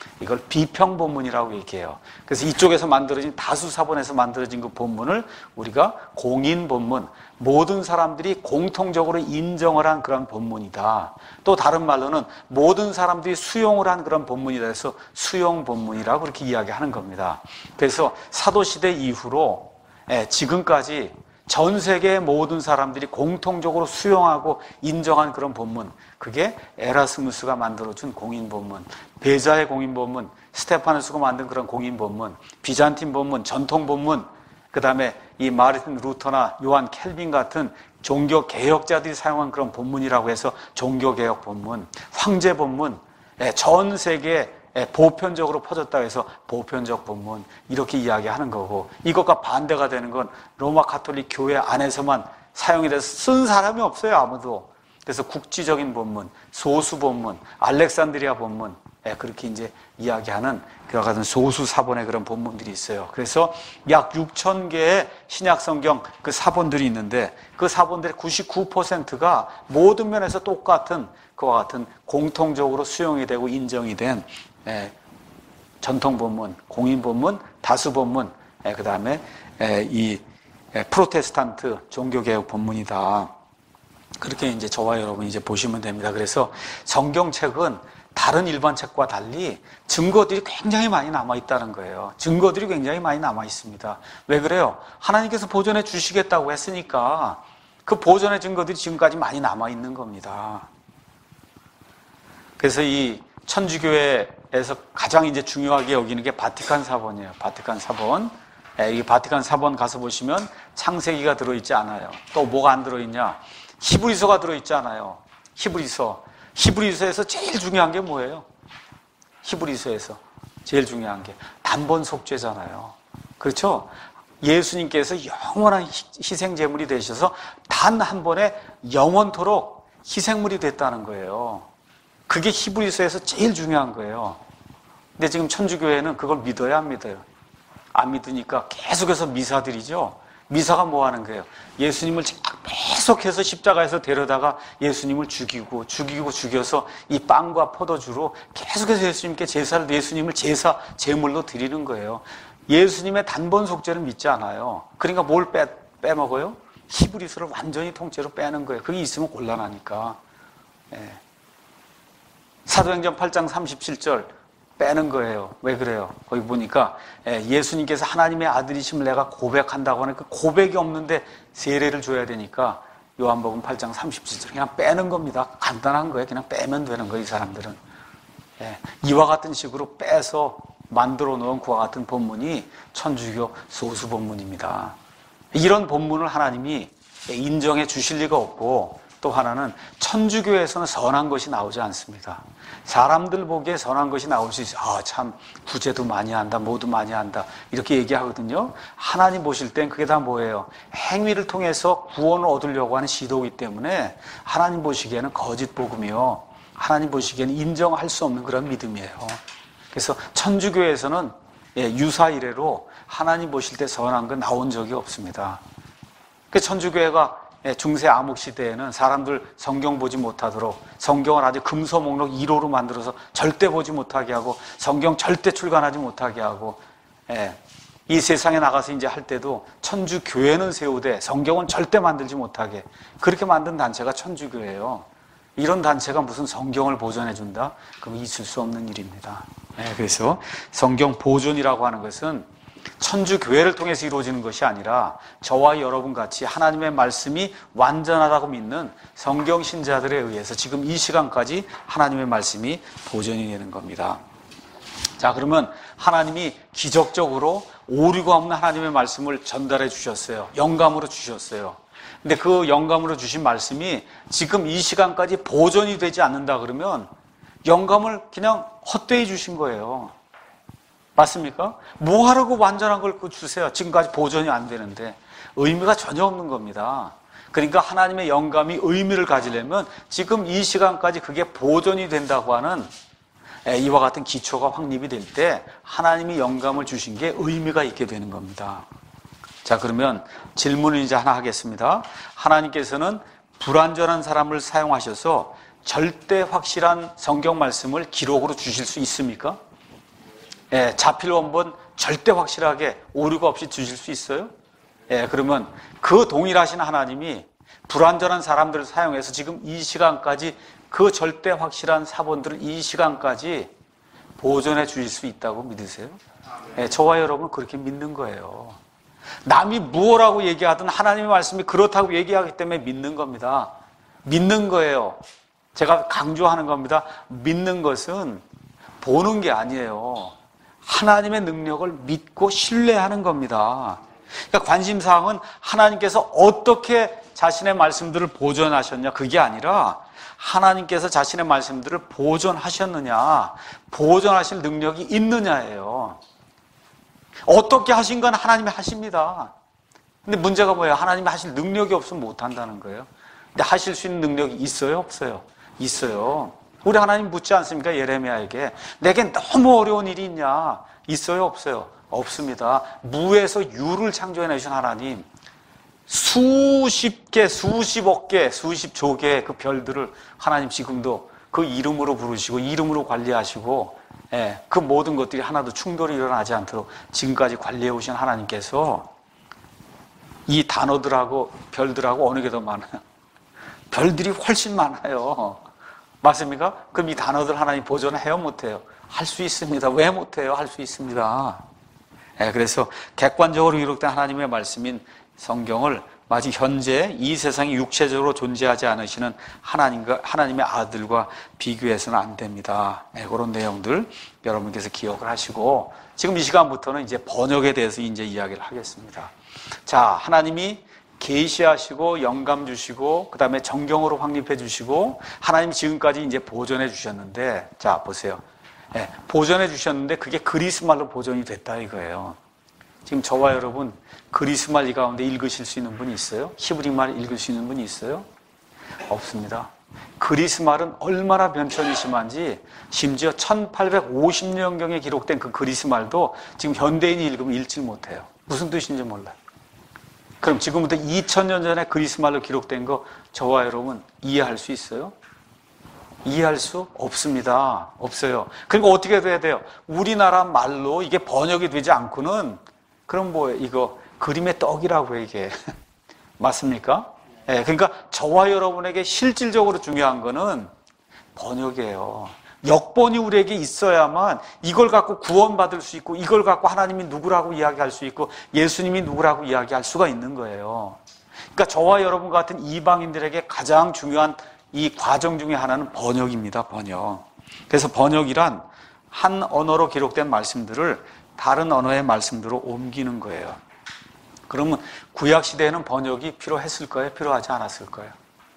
이걸 비평 본문이라고 얘기해요. 그래서 이쪽에서 만들어진 다수 사본에서 만들어진 그 본문을 우리가 공인 본문, 모든 사람들이 공통적으로 인정을 한 그런 본문이다. 또 다른 말로는 모든 사람들이 수용을 한 그런 본문이다 해서 수용 본문이라고 그렇게 이야기하는 겁니다. 그래서 사도시대 이후로 지금까지 전 세계의 모든 사람들이 공통적으로 수용하고 인정한 그런 본문, 그게 에라스무스가 만들어준 공인 본문, 베자의 공인 본문, 스테파누스가 만든 그런 공인 본문, 비잔틴 본문, 전통 본문, 그 다음에 이 마르틴 루터나 요한 켈빈 같은 종교 개혁자들이 사용한 그런 본문이라고 해서 종교 개혁 본문, 황제 본문, 전 세계에 보편적으로 퍼졌다고 해서 보편적 본문, 이렇게 이야기하는 거고, 이것과 반대가 되는 건 로마 가톨릭 교회 안에서만 사용이 돼서 쓴 사람이 없어요, 아무도. 그래서 국지적인 본문, 소수 본문, 알렉산드리아 본문, 그렇게 이제 이야기하는 그와 같은 소수 사본의 그런 본문들이 있어요. 그래서 약 6,000개의 신약 성경 그 사본들이 있는데, 그 사본들의 99%가 모든 면에서 똑같은 그와 같은 공통적으로 수용이 되고 인정이 된 전통 본문, 공인 본문, 다수 본문, 그 다음에 이 프로테스탄트 종교개혁 본문이다. 그렇게 이제 저와 여러분이 이제 보시면 됩니다. 그래서 성경책은 다른 일반 책과 달리 증거들이 굉장히 많이 남아 있다는 거예요. 증거들이 굉장히 많이 남아 있습니다. 왜 그래요? 하나님께서 보존해 주시겠다고 했으니까 그 보존의 증거들이 지금까지 많이 남아 있는 겁니다. 그래서 이 천주교회에서 가장 이제 중요하게 여기는 게 바티칸 사본이에요. 바티칸 사본. 이 바티칸 사본 가서 보시면 창세기가 들어있지 않아요. 또 뭐가 안 들어있냐? 히브리서가 들어있지 않아요. 히브리서에서 제일 중요한 게 뭐예요? 히브리서에서 제일 중요한 게 단번 속죄잖아요. 그렇죠? 예수님께서 영원한 희생제물이 되셔서 단 한 번에 영원토록 희생물이 됐다는 거예요. 그게 히브리서에서 제일 중요한 거예요. 근데 지금 천주교회는 그걸 믿어야 안 믿어요. 안 믿으니까 계속해서 미사드리죠. 미사가 뭐 하는 거예요? 예수님을 계속해서 십자가에서 데려다가 예수님을 죽여서 이 빵과 포도주로 계속해서 예수님을 제물로 드리는 거예요. 예수님의 단번 속죄를 믿지 않아요. 그러니까 뭘 빼먹어요? 히브리서를 완전히 통째로 빼는 거예요. 그게 있으면 곤란하니까. 사도행전 8장 37절 빼는 거예요. 왜 그래요? 거기 보니까 예수님께서 하나님의 아들이심을 내가 고백한다고 하는 그 고백이 없는데 세례를 줘야 되니까 요한복음 8장 37절 그냥 빼는 겁니다. 간단한 거예요. 그냥 빼면 되는 거예요. 이 사람들은. 이와 같은 식으로 빼서 만들어 놓은 그와 같은 본문이 천주교 소수 본문입니다. 이런 본문을 하나님이 인정해 주실 리가 없고, 또 하나는 천주교에서는 선한 것이 나오지 않습니다. 사람들 보기에 선한 것이 나올 수 있어요. 참 구제도 많이 한다, 뭐도 많이 한다, 이렇게 얘기하거든요. 하나님 보실 땐 그게 다 뭐예요? 행위를 통해서 구원을 얻으려고 하는 시도이기 때문에 하나님 보시기에는 거짓 복음이요, 하나님 보시기에는 인정할 수 없는 그런 믿음이에요. 그래서 천주교에서는 유사 이래로 하나님 보실 때 선한 건 나온 적이 없습니다. 그 천주교회가 중세 암흑 시대에는 사람들 성경 보지 못하도록 성경을 아주 금서 목록 1호로 만들어서 절대 보지 못하게 하고, 성경 절대 출간하지 못하게 하고, 이 세상에 나가서 이제 할 때도 천주교회는 세우되 성경은 절대 만들지 못하게 그렇게 만든 단체가 천주교예요. 이런 단체가 무슨 성경을 보존해 준다? 그럼 있을 수 없는 일입니다. 그래서 성경 보존이라고 하는 것은 천주교회를 통해서 이루어지는 것이 아니라 저와 여러분 같이 하나님의 말씀이 완전하다고 믿는 성경신자들에 의해서 지금 이 시간까지 하나님의 말씀이 보존이 되는 겁니다. 자, 그러면 하나님이 기적적으로 오류가 없는 하나님의 말씀을 전달해 주셨어요. 영감으로 주셨어요. 근데 그 영감으로 주신 말씀이 지금 이 시간까지 보존이 되지 않는다 그러면 영감을 그냥 헛되이 주신 거예요. 맞습니까? 뭐 하라고 완전한 걸 주세요. 지금까지 보존이 안 되는데. 의미가 전혀 없는 겁니다. 그러니까 하나님의 영감이 의미를 가지려면 지금 이 시간까지 그게 보존이 된다고 하는 이와 같은 기초가 확립이 될 때 하나님이 영감을 주신 게 의미가 있게 되는 겁니다. 자, 그러면 질문을 이제 하나 하겠습니다. 하나님께서는 불완전한 사람을 사용하셔서 절대 확실한 성경 말씀을 기록으로 주실 수 있습니까? 자필 원본 절대 확실하게 오류가 없이 주실 수 있어요? 그러면 그 동일하신 하나님이 불완전한 사람들을 사용해서 지금 이 시간까지 그 절대 확실한 사본들을 이 시간까지 보존해 주실 수 있다고 믿으세요? 저와 여러분 그렇게 믿는 거예요. 남이 무엇라고 얘기하든 하나님의 말씀이 그렇다고 얘기하기 때문에 믿는 겁니다. 믿는 거예요. 제가 강조하는 겁니다. 믿는 것은 보는 게 아니에요. 하나님의 능력을 믿고 신뢰하는 겁니다. 그러니까 관심사항은 하나님께서 어떻게 자신의 말씀들을 보존하셨냐 그게 아니라 하나님께서 자신의 말씀들을 보존하셨느냐, 보존하실 능력이 있느냐예요. 어떻게 하신 건 하나님이 하십니다. 근데 문제가 뭐예요? 하나님이 하실 능력이 없으면 못한다는 거예요. 근데 하실 수 있는 능력이 있어요? 없어요? 있어요. 우리 하나님 묻지 않습니까? 예레미야에게 내게 너무 어려운 일이 있냐? 있어요? 없어요? 없습니다. 무에서 유를 창조해내신 하나님, 수십 개, 수십억 개, 수십조 개의 그 별들을 하나님 지금도 그 이름으로 부르시고 이름으로 관리하시고 그 모든 것들이 하나도 충돌이 일어나지 않도록 지금까지 관리해 오신 하나님께서 이 단어들하고 별들하고 어느 게 더 많아요? 별들이 훨씬 많아요. 맞습니까? 그럼 이 단어들 하나님 보존해요? 못해요? 할 수 있습니다. 왜 못해요? 할 수 있습니다. 그래서 객관적으로 기록된 하나님의 말씀인 성경을 마치 현재 이 세상에 육체적으로 존재하지 않으시는 하나님의 아들과 비교해서는 안 됩니다. 그런 내용들 여러분께서 기억을 하시고 지금 이 시간부터는 이제 번역에 대해서 이제 이야기를 하겠습니다. 자, 하나님이 계시하시고 영감 주시고 그 다음에 정경으로 확립해 주시고 하나님 지금까지 이제 보존해 주셨는데 자 보세요. 보존해 주셨는데 그게 그리스말로 보존이 됐다 이거예요. 지금 저와 여러분 그리스말 이 가운데 읽으실 수 있는 분이 있어요? 히브리말 읽을 수 있는 분이 있어요? 없습니다. 그리스말은 얼마나 변천이 심한지 심지어 1850년경에 기록된 그 그리스말도 지금 현대인이 읽으면 읽질 못해요. 무슨 뜻인지 몰라요. 그럼 지금부터 2000년 전에 그리스말로 기록된 거 저와 여러분 이해할 수 있어요? 이해할 수 없습니다. 없어요. 그러니까 어떻게 돼야 돼요? 우리나라 말로 이게 번역이 되지 않고는 그럼 뭐예요? 이거 그림의 떡이라고 이게 맞습니까? 그러니까 저와 여러분에게 실질적으로 중요한 거는 번역이에요. 역본이 우리에게 있어야만 이걸 갖고 구원받을 수 있고 이걸 갖고 하나님이 누구라고 이야기할 수 있고 예수님이 누구라고 이야기할 수가 있는 거예요. 그러니까 저와 여러분 같은 이방인들에게 가장 중요한 이 과정 중에 하나는 번역입니다. 번역. 그래서 번역이란 한 언어로 기록된 말씀들을 다른 언어의 말씀대로 옮기는 거예요. 그러면 구약시대에는 번역이 필요했을까요? 필요하지 않았을까요?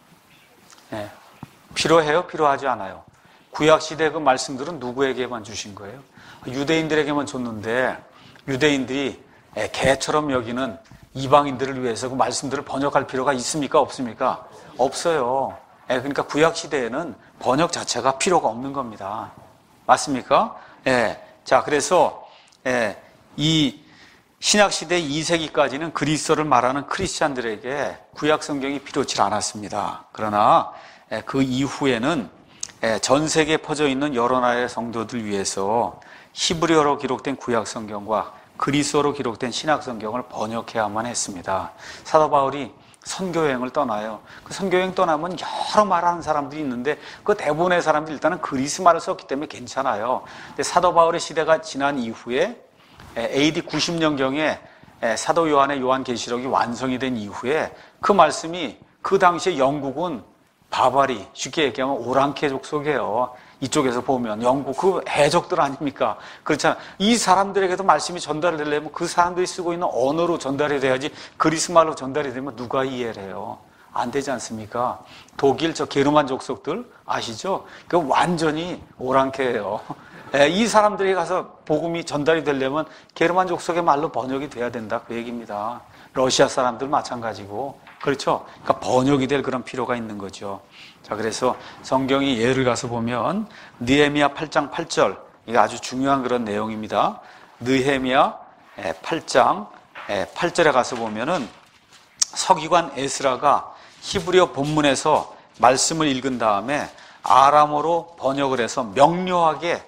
필요해요? 필요하지 않아요? 구약시대 그 말씀들은 누구에게만 주신 거예요? 유대인들에게만 줬는데 유대인들이 개처럼 여기는 이방인들을 위해서 그 말씀들을 번역할 필요가 있습니까? 없습니까? 없어요. 그러니까 구약시대에는 번역 자체가 필요가 없는 겁니다. 맞습니까? 자, 그래서 이 신약시대 2세기까지는 그리스도를 말하는 크리스찬들에게 구약 성경이 필요치 않았습니다. 그러나 그 이후에는 전 세계에 퍼져 있는 여러 나라의 성도들 위해서 히브리어로 기록된 구약 성경과 그리스어로 기록된 신약 성경을 번역해야만 했습니다. 사도 바울이 선교여행을 떠나요. 그 선교여행 떠나면 여러 말하는 사람들이 있는데 그 대부분의 사람들이 일단은 그리스말을 썼기 때문에 괜찮아요. 근데 사도 바울의 시대가 지난 이후에 AD 90년경에 사도 요한의 요한계시록이 완성이 된 이후에 그 말씀이 그 당시에 영국은 바바리, 쉽게 얘기하면 오랑캐족 속이에요. 이쪽에서 보면 영국 그 해적들 아닙니까? 그렇잖아요. 이 사람들에게도 말씀이 전달이 되려면 그 사람들이 쓰고 있는 언어로 전달이 돼야지 그리스말로 전달이 되면 누가 이해를 해요? 안 되지 않습니까? 독일 저 게르만 족속들 아시죠? 그 완전히 오랑캐예요. 이 사람들이 가서 복음이 전달이 되려면 게르만 족속의 말로 번역이 돼야 된다 그 얘기입니다. 러시아 사람들 마찬가지고 그렇죠? 그러니까 번역이 될 그런 필요가 있는 거죠. 자, 그래서 성경이 예를 가서 보면 느헤미야 8장 8절 이게 아주 중요한 그런 내용입니다. 느헤미야 8장 8절에 가서 보면은 서기관 에스라가 히브리어 본문에서 말씀을 읽은 다음에 아람어로 번역을 해서 명료하게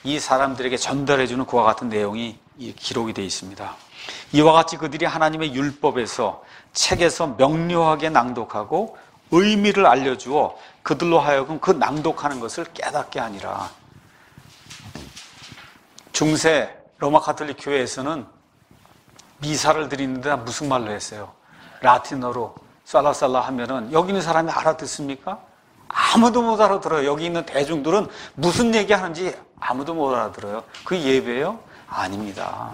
이 사람들에게 전달해주는 그와 같은 내용이 기록이 되어 있습니다. 이와 같이 그들이 하나님의 율법에서 책에서 명료하게 낭독하고 의미를 알려주어 그들로 하여금 그 낭독하는 것을 깨닫게 하니라. 중세 로마 가톨릭 교회에서는 미사를 드리는데 무슨 말로 했어요? 라틴어로 살라살라 하면은 여기 있는 사람이 알아듣습니까? 아무도 못 알아들어요. 여기 있는 대중들은 무슨 얘기하는지 아무도 못 알아들어요. 그 예배예요? 아닙니다.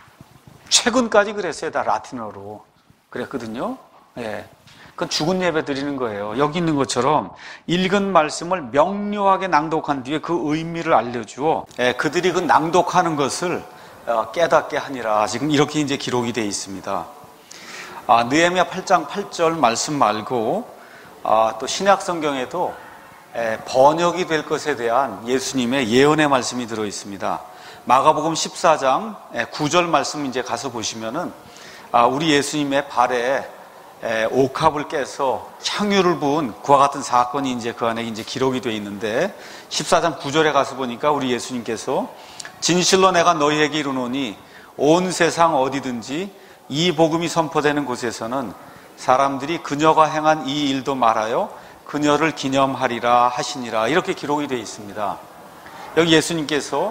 최근까지 그랬어요. 다 라틴어로 그랬거든요. 예. 그건 죽은 예배 드리는 거예요. 여기 있는 것처럼 읽은 말씀을 명료하게 낭독한 뒤에 그 의미를 알려주어 그들이 그 낭독하는 것을 깨닫게 하니라. 지금 이렇게 이제 기록이 되어 있습니다. 느헤미야 8장 8절 말씀 말고 또 신약 성경에도 번역이 될 것에 대한 예수님의 예언의 말씀이 들어 있습니다. 마가복음 14장 9절 말씀 이제 가서 보시면은 우리 예수님의 발에 옥합을 깨서 향유를 부은 그와 같은 사건이 이제 그 안에 이제 기록이 되어 있는데 14장 9절에 가서 보니까 우리 예수님께서 진실로 내가 너희에게 이르노니 온 세상 어디든지 이 복음이 선포되는 곳에서는 사람들이 그녀가 행한 이 일도 말하여 그녀를 기념하리라 하시니라. 이렇게 기록이 되어 있습니다. 여기 예수님께서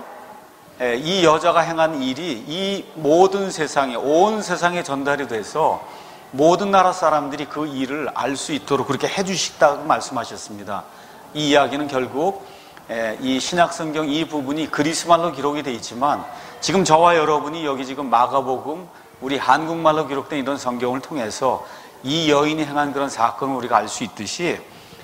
이 여자가 행한 일이 이 모든 세상에, 온 세상에 전달이 돼서 모든 나라 사람들이 그 일을 알 수 있도록 그렇게 해주시다고 말씀하셨습니다. 이 이야기는 결국 이 신약성경 이 부분이 그리스말로 기록이 되어 있지만 지금 저와 여러분이 여기 지금 마가복음 우리 한국말로 기록된 이런 성경을 통해서 이 여인이 행한 그런 사건을 우리가 알 수 있듯이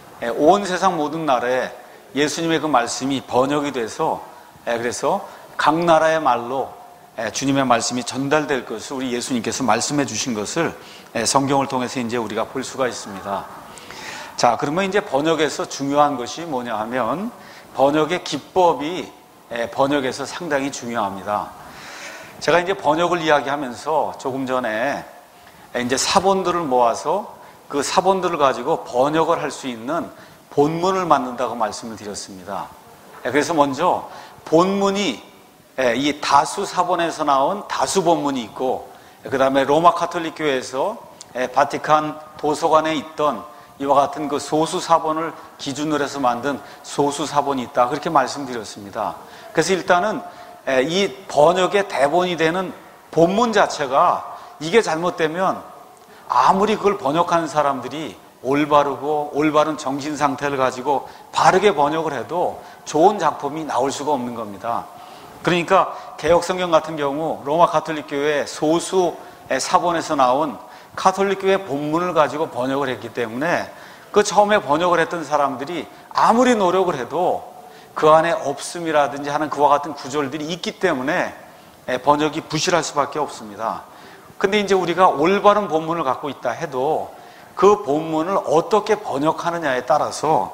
온 세상 모든 나라에 예수님의 그 말씀이 번역이 돼서 그래서 각 나라의 말로 주님의 말씀이 전달될 것을 우리 예수님께서 말씀해 주신 것을 성경을 통해서 이제 우리가 볼 수가 있습니다. 자, 그러면 이제 번역에서 중요한 것이 뭐냐 하면 번역의 기법이 번역에서 상당히 중요합니다. 제가 이제 번역을 이야기하면서 조금 전에 이제 사본들을 모아서 그 사본들을 가지고 번역을 할 수 있는 본문을 만든다고 말씀을 드렸습니다. 그래서 먼저 본문이 이 다수 사본에서 나온 다수 본문이 있고 그 다음에 로마 가톨릭 교회에서 바티칸 도서관에 있던 이와 같은 그 소수 사본을 기준으로 해서 만든 소수 사본이 있다. 그렇게 말씀드렸습니다. 그래서 일단은 이 번역의 대본이 되는 본문 자체가 이게 잘못되면 아무리 그걸 번역하는 사람들이 올바르고 올바른 정신 상태를 가지고 바르게 번역을 해도 좋은 작품이 나올 수가 없는 겁니다. 그러니까 개혁성경 같은 경우 로마 가톨릭 교회 소수 사본에서 나온 가톨릭 교회 본문을 가지고 번역을 했기 때문에 그 처음에 번역을 했던 사람들이 아무리 노력을 해도 그 안에 없음이라든지 하는 그와 같은 구절들이 있기 때문에 번역이 부실할 수밖에 없습니다. 근데 이제 우리가 올바른 본문을 갖고 있다 해도 그 본문을 어떻게 번역하느냐에 따라서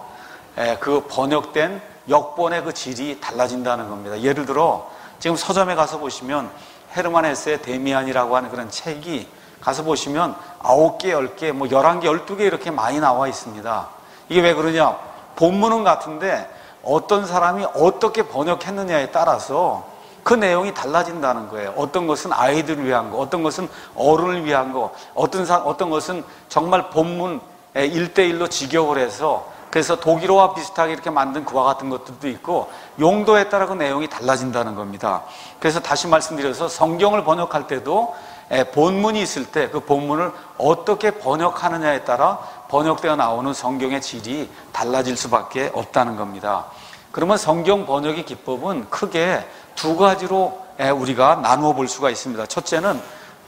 그 번역된 역본의 그 질이 달라진다는 겁니다. 예를 들어 지금 서점에 가서 보시면 헤르만 헤세의 데미안이라고 하는 그런 책이 가서 보시면 9개, 10개, 뭐 11개, 12개 이렇게 많이 나와 있습니다. 이게 왜 그러냐? 본문은 같은데 어떤 사람이 어떻게 번역했느냐에 따라서 그 내용이 달라진다는 거예요. 어떤 것은 아이들을 위한 거, 어떤 것은 어른을 위한 거, 어떤 것은 정말 본문 1대1로 직역을 해서 그래서 독일어와 비슷하게 이렇게 만든 그와 같은 것들도 있고 용도에 따라 그 내용이 달라진다는 겁니다. 그래서 다시 말씀드려서 성경을 번역할 때도 본문이 있을 때 그 본문을 어떻게 번역하느냐에 따라 번역되어 나오는 성경의 질이 달라질 수밖에 없다는 겁니다. 그러면 성경 번역의 기법은 크게 두 가지로 우리가 나누어 볼 수가 있습니다. 첫째는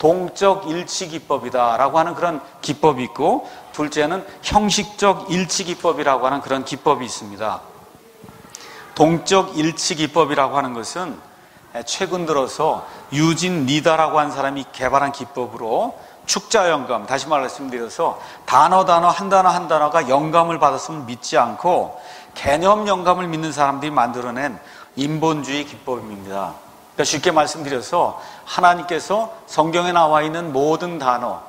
동적 일치 기법이다라고 하는 그런 기법이 있고 둘째는 형식적 일치 기법이라고 하는 그런 기법이 있습니다. 동적 일치 기법이라고 하는 것은 최근 들어서 유진 리다라고 하는 사람이 개발한 기법으로 축자 영감, 다시 말씀드려서 단어 한 단어가 영감을 받았으면 믿지 않고 개념 영감을 믿는 사람들이 만들어낸 인본주의 기법입니다. 그러니까 쉽게 말씀드려서 하나님께서 성경에 나와 있는 모든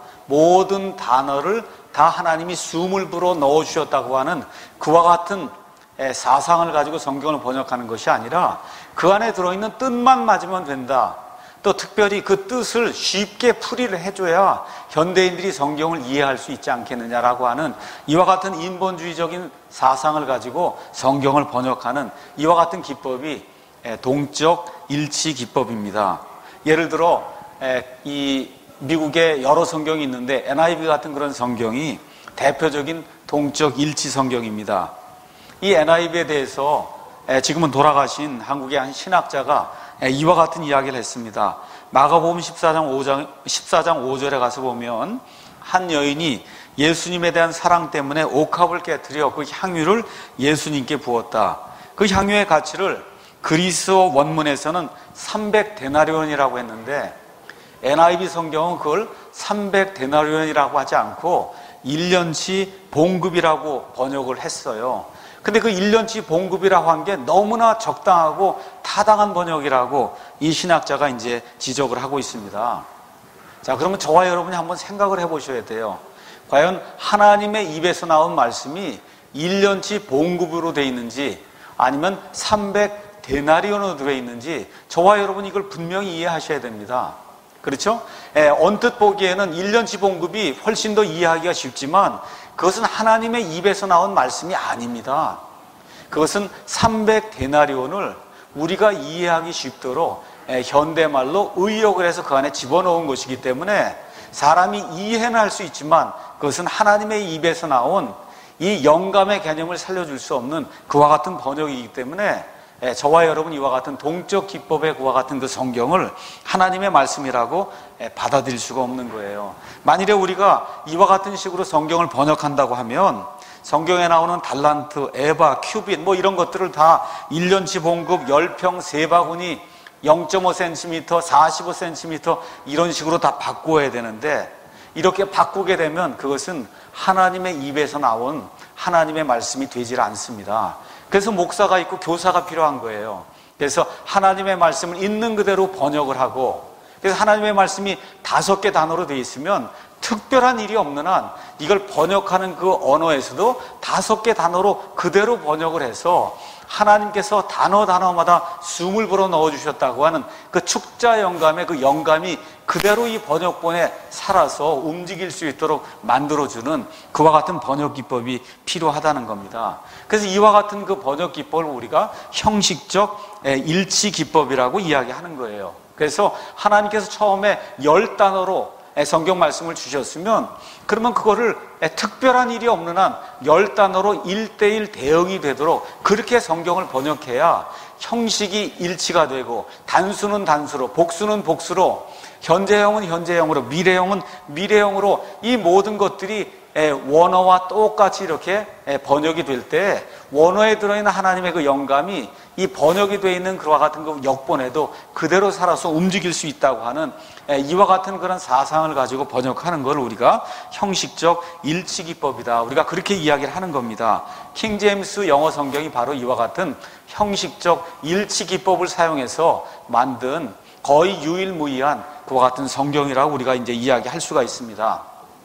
단어를 다 하나님이 숨을 불어 넣어주셨다고 하는 그와 같은 사상을 가지고 성경을 번역하는 것이 아니라 그 안에 들어있는 뜻만 맞으면 된다. 또 특별히 그 뜻을 쉽게 풀이를 해줘야 현대인들이 성경을 이해할 수 있지 않겠느냐라고 하는 이와 같은 인본주의적인 사상을 가지고 성경을 번역하는 이와 같은 기법이 동적 일치 기법입니다. 예를 들어 이 미국에 여러 성경이 있는데 NIV 같은 그런 성경이 대표적인 동적 일치 성경입니다. 이 NIV에 대해서 지금은 돌아가신 한국의 한 신학자가 이와 같은 이야기를 했습니다. 마가복음 14장 5절에 가서 보면 한 여인이 예수님에 대한 사랑 때문에 옥합을 깨뜨려 그 향유를 예수님께 부었다. 그 향유의 가치를 그리스어 원문에서는 300데나리온이라고 했는데 NIV 성경은 그걸 300데나리온이라고 하지 않고 1년치 봉급이라고 번역을 했어요. 근데 그 1년치 봉급이라고 한 게 너무나 적당하고 타당한 번역이라고 이 신학자가 이제 지적을 하고 있습니다. 자, 그러면 저와 여러분이 한번 생각을 해보셔야 돼요. 과연 하나님의 입에서 나온 말씀이 1년치 봉급으로 되어 있는지 아니면 300데나리온으로 되어 있는지 저와 여러분이 이걸 분명히 이해하셔야 됩니다. 그렇죠? 언뜻 보기에는 1년치 봉급이 훨씬 더 이해하기가 쉽지만 그것은 하나님의 입에서 나온 말씀이 아닙니다. 그것은 300데나리온을 우리가 이해하기 쉽도록 현대말로 의역을 해서 그 안에 집어넣은 것이기 때문에 사람이 이해는 할 수 있지만 그것은 하나님의 입에서 나온 이 영감의 개념을 살려줄 수 없는 그와 같은 번역이기 때문에 저와 여러분 이와 같은 동적 기법의 그와 같은 그 성경을 하나님의 말씀이라고 받아들일 수가 없는 거예요. 만일에 우리가 이와 같은 식으로 성경을 번역한다고 하면 성경에 나오는 달란트, 에바, 큐빗 뭐 이런 것들을 다 1년치 봉급 10평 3바구니 0.5cm, 45cm 이런 식으로 다 바꾸어야 되는데 이렇게 바꾸게 되면 그것은 하나님의 입에서 나온 하나님의 말씀이 되질 않습니다. 그래서 목사가 있고 교사가 필요한 거예요. 그래서 하나님의 말씀을 있는 그대로 번역을 하고 그래서 하나님의 말씀이 5개 단어로 되어 있으면 특별한 일이 없는 한 이걸 번역하는 그 언어에서도 5개 단어로 그대로 번역을 해서 하나님께서 단어마다 숨을 불어 넣어주셨다고 하는 그 축자 영감의 그 영감이 그대로 이 번역본에 살아서 움직일 수 있도록 만들어주는 그와 같은 번역 기법이 필요하다는 겁니다. 그래서 이와 같은 그 번역 기법을 우리가 형식적 일치 기법이라고 이야기하는 거예요. 그래서 하나님께서 처음에 10단어로 성경 말씀을 주셨으면 그러면 그거를 특별한 일이 없는 한 10단어로 1:1 대응이 되도록 그렇게 성경을 번역해야 형식이 일치가 되고 단수는 단수로 복수는 복수로 현재형은 현재형으로 미래형은 미래형으로 이 모든 것들이 원어와 똑같이 이렇게 번역이 될 때 원어에 들어있는 하나님의 그 영감이 이 번역이 되어 있는 그와 같은 그 역본에도 그대로 살아서 움직일 수 있다고 하는 이와 같은 그런 사상을 가지고 번역하는 걸 우리가 형식적 일치기법이다. 우리가 그렇게 이야기를 하는 겁니다. 킹제임스 영어 성경이 바로 이와 같은 형식적 일치기법을 사용해서 만든 거의 유일무이한 그와 같은 성경이라고 우리가 이제 이야기할 수가 있습니다.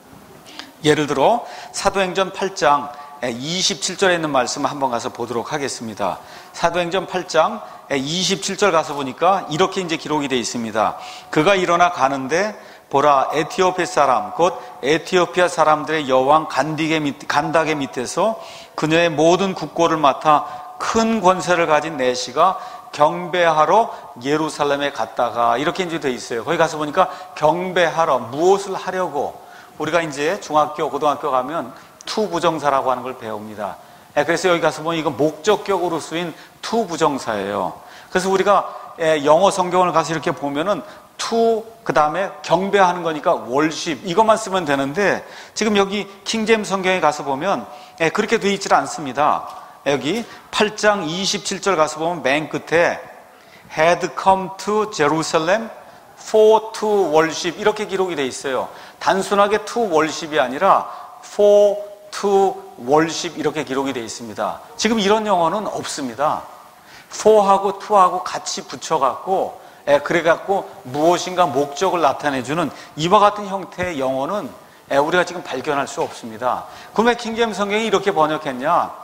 예를 들어 사도행전 8장 27절에 있는 말씀 한번 가서 보도록 하겠습니다. 사도행전 8장 27절 가서 보니까 이렇게 이제 기록이 되어 있습니다. 그가 일어나 가는데 보라 에티오피아 사람 곧 에티오피아 사람들의 여왕 간닥의 밑에서 그녀의 모든 국고를 맡아 큰 권세를 가진 내시가 경배하러 예루살렘에 갔다가 이렇게 이제 되어 있어요. 거기 가서 보니까 경배하러 무엇을 하려고 우리가 이제 중학교, 고등학교 가면 투 부정사라고 하는 걸 배웁니다. 그래서 여기 가서 보면 이건 목적격으로 쓰인 투 부정사예요. 그래서 우리가 영어 성경을 가서 이렇게 보면은 투 그 다음에 경배하는 거니까 월십 이것만 쓰면 되는데 지금 여기 킹제임스 성경에 가서 보면 그렇게 되어 있질 않습니다. 여기 8장 27절 가서 보면 맨 끝에 had come to Jerusalem for to worship 이렇게 기록이 되어 있어요. 단순하게 to worship이 아니라 for to worship 이렇게 기록이 되어 있습니다. 지금 이런 영어는 없습니다. for하고 to하고 같이 붙여갖고 그래갖고 무엇인가 목적을 나타내주는 이와 같은 형태의 영어는 우리가 지금 발견할 수 없습니다. 그러면 킹제임스 성경이 이렇게 번역했냐?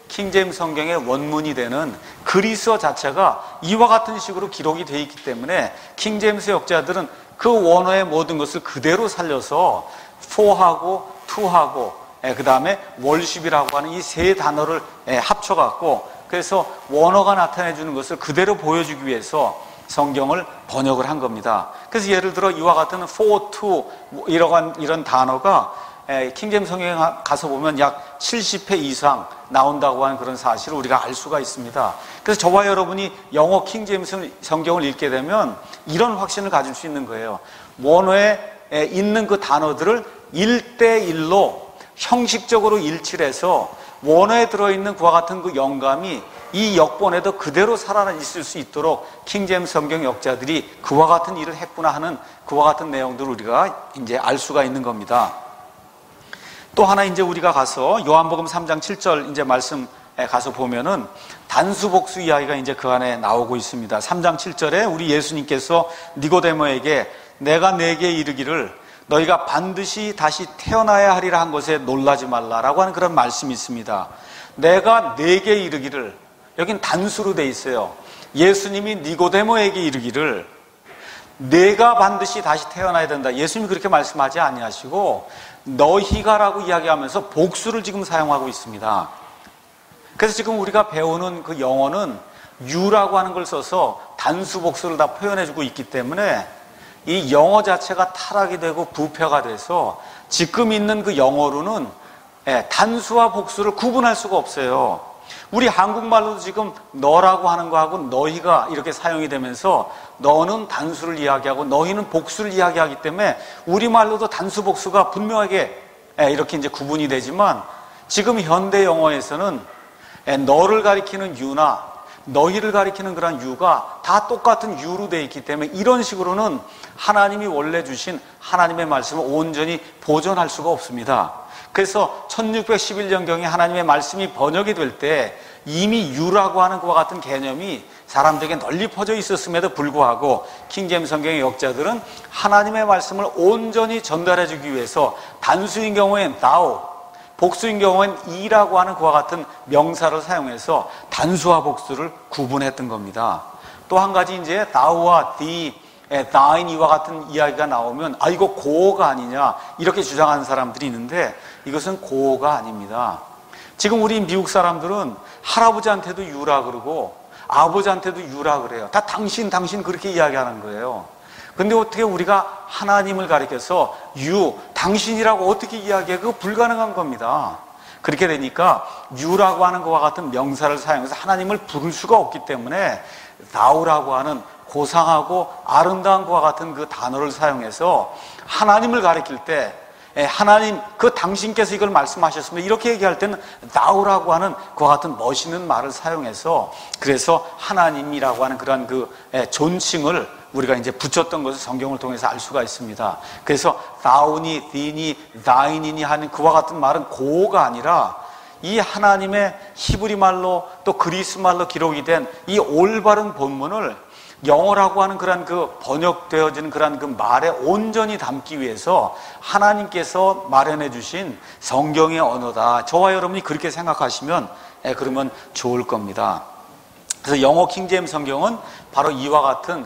킹제임스 성경의 원문이 되는 그리스어 자체가 이와 같은 식으로 기록이 되어 있기 때문에 킹제임스 역자들은 그 원어의 모든 것을 그대로 살려서 for하고 to하고 그 다음에 worship이라고 하는 이 세 단어를 합쳐갖고 그래서 원어가 나타내주는 것을 그대로 보여주기 위해서 성경을 번역을 한 겁니다. 그래서 예를 들어 이와 같은 for, to 이런 단어가 킹제임스 성경에 가서 보면 약 70회 이상 나온다고 하는 그런 사실을 우리가 알 수가 있습니다. 그래서 저와 여러분이 영어 킹제임스 성경을 읽게 되면 이런 확신을 가질 수 있는 거예요. 원어에 있는 그 단어들을 1대1로 형식적으로 일치를 해서 원어에 들어있는 그와 같은 그 영감이 이 역본에도 그대로 살아있을 수 있도록 킹제임스 성경 역자들이 그와 같은 일을 했구나 하는 그와 같은 내용들을 우리가 이제 알 수가 있는 겁니다. 또 하나 이제 우리가 가서 요한복음 3장 7절 이제 말씀에 가서 보면은 단수복수 이야기가 이제 그 안에 나오고 있습니다. 3장 7절에 우리 예수님께서 니고데모에게 내가 네게 이르기를 너희가 반드시 다시 태어나야 하리라 한 것에 놀라지 말라라고 하는 그런 말씀이 있습니다. 내가 네게 이르기를, 여긴 단수로 돼 있어요. 예수님이 니고데모에게 이르기를 내가 반드시 다시 태어나야 된다. 예수님이 그렇게 말씀하지 아니하시고 너희가라고 이야기하면서 복수를 지금 사용하고 있습니다. 그래서 지금 우리가 배우는 그 영어는 you라고 하는 걸 써서 단수 복수를 다 표현해주고 있기 때문에 이 영어 자체가 타락이 되고 부패가 돼서 지금 있는 그 영어로는 단수와 복수를 구분할 수가 없어요. 우리 한국말로도 지금 너라고 하는 거하고 너희가 이렇게 사용이 되면서 너는 단수를 이야기하고 너희는 복수를 이야기하기 때문에 우리말로도 단수 복수가 분명하게 이렇게 이제 구분이 되지만 지금 현대 영어에서는 너를 가리키는 you나 너희를 가리키는 그런 you가 다 똑같은 you로 되어 있기 때문에 이런 식으로는 하나님이 원래 주신 하나님의 말씀을 온전히 보존할 수가 없습니다. 그래서 1611년경에 하나님의 말씀이 번역이 될 때 이미 you라고 하는 그와 같은 개념이 사람들에게 널리 퍼져 있었음에도 불구하고 킹제임스 성경의 역자들은 하나님의 말씀을 온전히 전달해 주기 위해서 단수인 경우엔 thou, 복수인 경우엔 이라고 하는 그와 같은 명사를 사용해서 단수와 복수를 구분했던 겁니다. 또 한 가지 이제 thou와 thee, thine 이와 같은 이야기가 나오면 이거 고어가 아니냐 이렇게 주장하는 사람들이 있는데 이것은 고어가 아닙니다. 지금 우리 미국 사람들은 할아버지한테도 you라 그러고 아버지한테도 you라 그래요. 다 당신 그렇게 이야기하는 거예요. 근데 어떻게 우리가 하나님을 가리켜서 you, 당신이라고 어떻게 이야기해? 그거 불가능한 겁니다. 그렇게 되니까 you라고 하는 것과 같은 명사를 사용해서 하나님을 부를 수가 없기 때문에 thou라고 하는 고상하고 아름다운 것과 같은 그 단어를 사용해서 하나님을 가리킬 때 하나님, 그 당신께서 이걸 말씀하셨으면 이렇게 얘기할 때는 thou라고 하는 그와 같은 멋있는 말을 사용해서 그래서 하나님이라고 하는 그런 그 존칭을 우리가 이제 붙였던 것을 성경을 통해서 알 수가 있습니다. 그래서 thou니, thee니, thine이니 하는 그와 같은 말은 고어가 아니라 이 하나님의 히브리 말로 또 그리스 말로 기록이 된 이 올바른 본문을 영어라고 하는 그런 그 번역되어진 그런 그 말에 온전히 담기 위해서 하나님께서 마련해 주신 성경의 언어다. 저와 여러분이 그렇게 생각하시면 그러면 좋을 겁니다. 그래서 영어 킹제임스 성경은 바로 이와 같은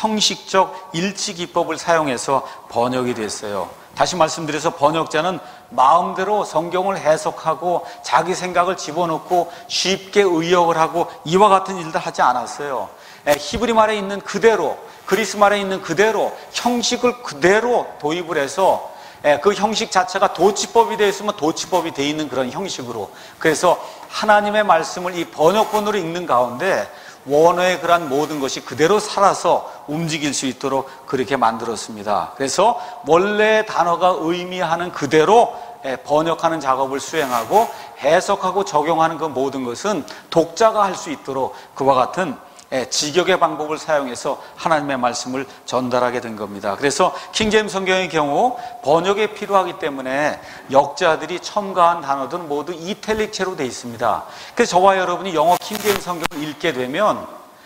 형식적 일치 기법을 사용해서 번역이 됐어요. 다시 말씀드려서 번역자는 마음대로 성경을 해석하고 자기 생각을 집어넣고 쉽게 의역을 하고 이와 같은 일들 하지 않았어요. 히브리 말에 있는 그대로, 그리스 말에 있는 그대로 형식을 그대로 도입을 해서 그 형식 자체가 도치법이 되어 있으면 도치법이 되어 있는 그런 형식으로, 그래서 하나님의 말씀을 이 번역본으로 읽는 가운데 원어의 그런 모든 것이 그대로 살아서 움직일 수 있도록 그렇게 만들었습니다. 그래서 원래 단어가 의미하는 그대로 번역하는 작업을 수행하고 해석하고 적용하는 그 모든 것은 독자가 할 수 있도록 그와 같은 직역의 방법을 사용해서 하나님의 말씀을 전달하게 된 겁니다. 그래서 킹제임스 성경의 경우 번역에 필요하기 때문에 역자들이 첨가한 단어들은 모두 이탈릭체로 되어 있습니다. 그래서 저와 여러분이 영어 킹제임스 성경을 읽게 되면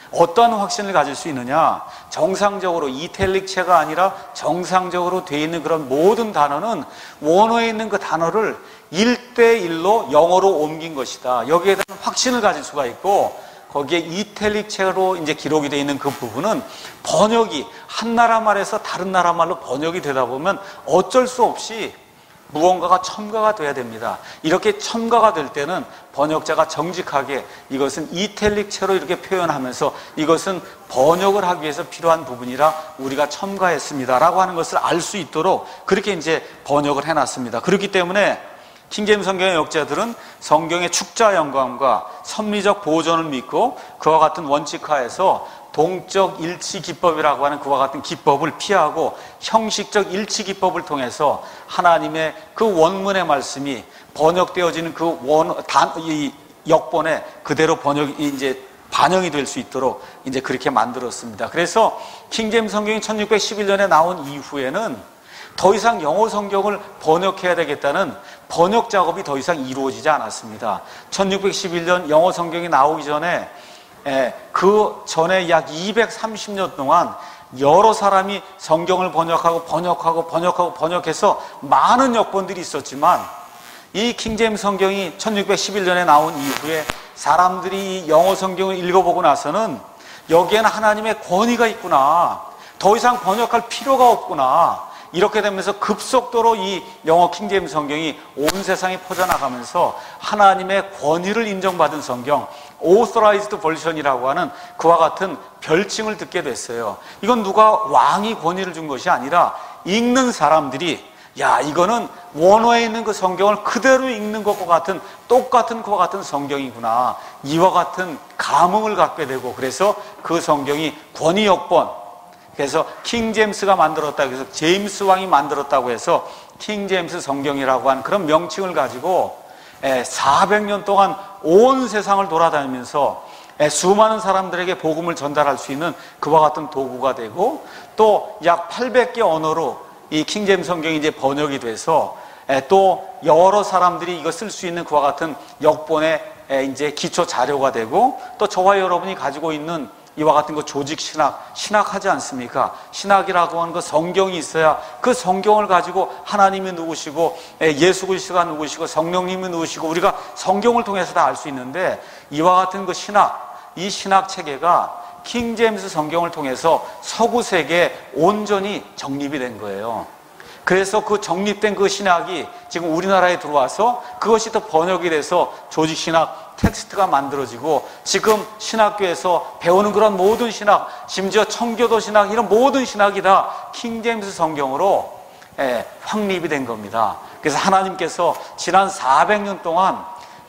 어떠한 확신을 가질 수 있느냐? 정상적으로 이탈릭체가 아니라 정상적으로 되어 있는 그런 모든 단어는 원어에 있는 그 단어를 1대1로 영어로 옮긴 것이다. 여기에 대한 확신을 가질 수가 있고, 거기에 이탈릭체로 이제 기록이 되어 있는 그 부분은 번역이 한 나라 말에서 다른 나라 말로 번역이 되다 보면 어쩔 수 없이 무언가가 첨가가 돼야 됩니다. 이렇게 첨가가 될 때는 번역자가 정직하게 이것은 이탈릭체로 이렇게 표현하면서 이것은 번역을 하기 위해서 필요한 부분이라 우리가 첨가했습니다 라고 하는 것을 알 수 있도록 그렇게 이제 번역을 해놨습니다. 그렇기 때문에 킹제임스 성경의 역자들은 성경의 축자 영감과 섭리적 보존을 믿고 그와 같은 원칙하에서 동적 일치 기법이라고 하는 그와 같은 기법을 피하고 형식적 일치 기법을 통해서 하나님의 그 원문의 말씀이 번역되어지는 이 역본에 그대로 번역이 이제 반영이 될 수 있도록 이제 그렇게 만들었습니다. 그래서 킹제임스 성경이 1611년에 나온 이후에는 더 이상 영어 성경을 번역해야 되겠다는 번역 작업이 더 이상 이루어지지 않았습니다. 1611년 영어 성경이 나오기 전에 그 전에 약 230년 동안 여러 사람이 성경을 번역해서 많은 역본들이 있었지만 이 킹제임스 성경이 1611년에 나온 이후에 사람들이 영어 성경을 읽어보고 나서는 여기에는 하나님의 권위가 있구나, 더 이상 번역할 필요가 없구나, 이렇게 되면서 급속도로 이 영어 킹제임스 성경이 온 세상에 퍼져나가면서 하나님의 권위를 인정받은 성경, Authorized Version이라고 하는 그와 같은 별칭을 듣게 됐어요. 이건 누가 왕이 권위를 준 것이 아니라 읽는 사람들이 야, 이거는 원어에 있는 그 성경을 그대로 읽는 것과 같은 똑같은 그와 같은 성경이구나, 이와 같은 감흥을 갖게 되고, 그래서 그 성경이 권위 역본, 그래서 킹제임스가 만들었다고 해서 제임스 왕이 만들었다고 해서 킹제임스 성경이라고 하는 그런 명칭을 가지고 400년 동안 온 세상을 돌아다니면서 수많은 사람들에게 복음을 전달할 수 있는 그와 같은 도구가 되고, 또 약 800개 언어로 이 킹제임스 성경이 이제 번역이 돼서 또 여러 사람들이 이거 쓸 수 있는 그와 같은 역본의 이제 기초 자료가 되고, 또 저와 여러분이 가지고 있는 이와 같은 거 조직 신학하지 않습니까? 신학이라고 하는 거 성경이 있어야 그 성경을 가지고 하나님이 누구시고 예수 그리스도가 누구시고 성령님이 누구시고 우리가 성경을 통해서 다 알 수 있는데, 이와 같은 그 신학, 이 신학 체계가 킹제임스 성경을 통해서 서구 세계에 온전히 정립이 된 거예요. 그래서 그 정립된 그 신학이 지금 우리나라에 들어와서 그것이 또 번역이 돼서 조직 신학 텍스트가 만들어지고, 지금 신학교에서 배우는 그런 모든 신학, 심지어 청교도 신학, 이런 모든 신학이 다 킹제임스 성경으로 확립이 된 겁니다. 그래서 하나님께서 지난 400년 동안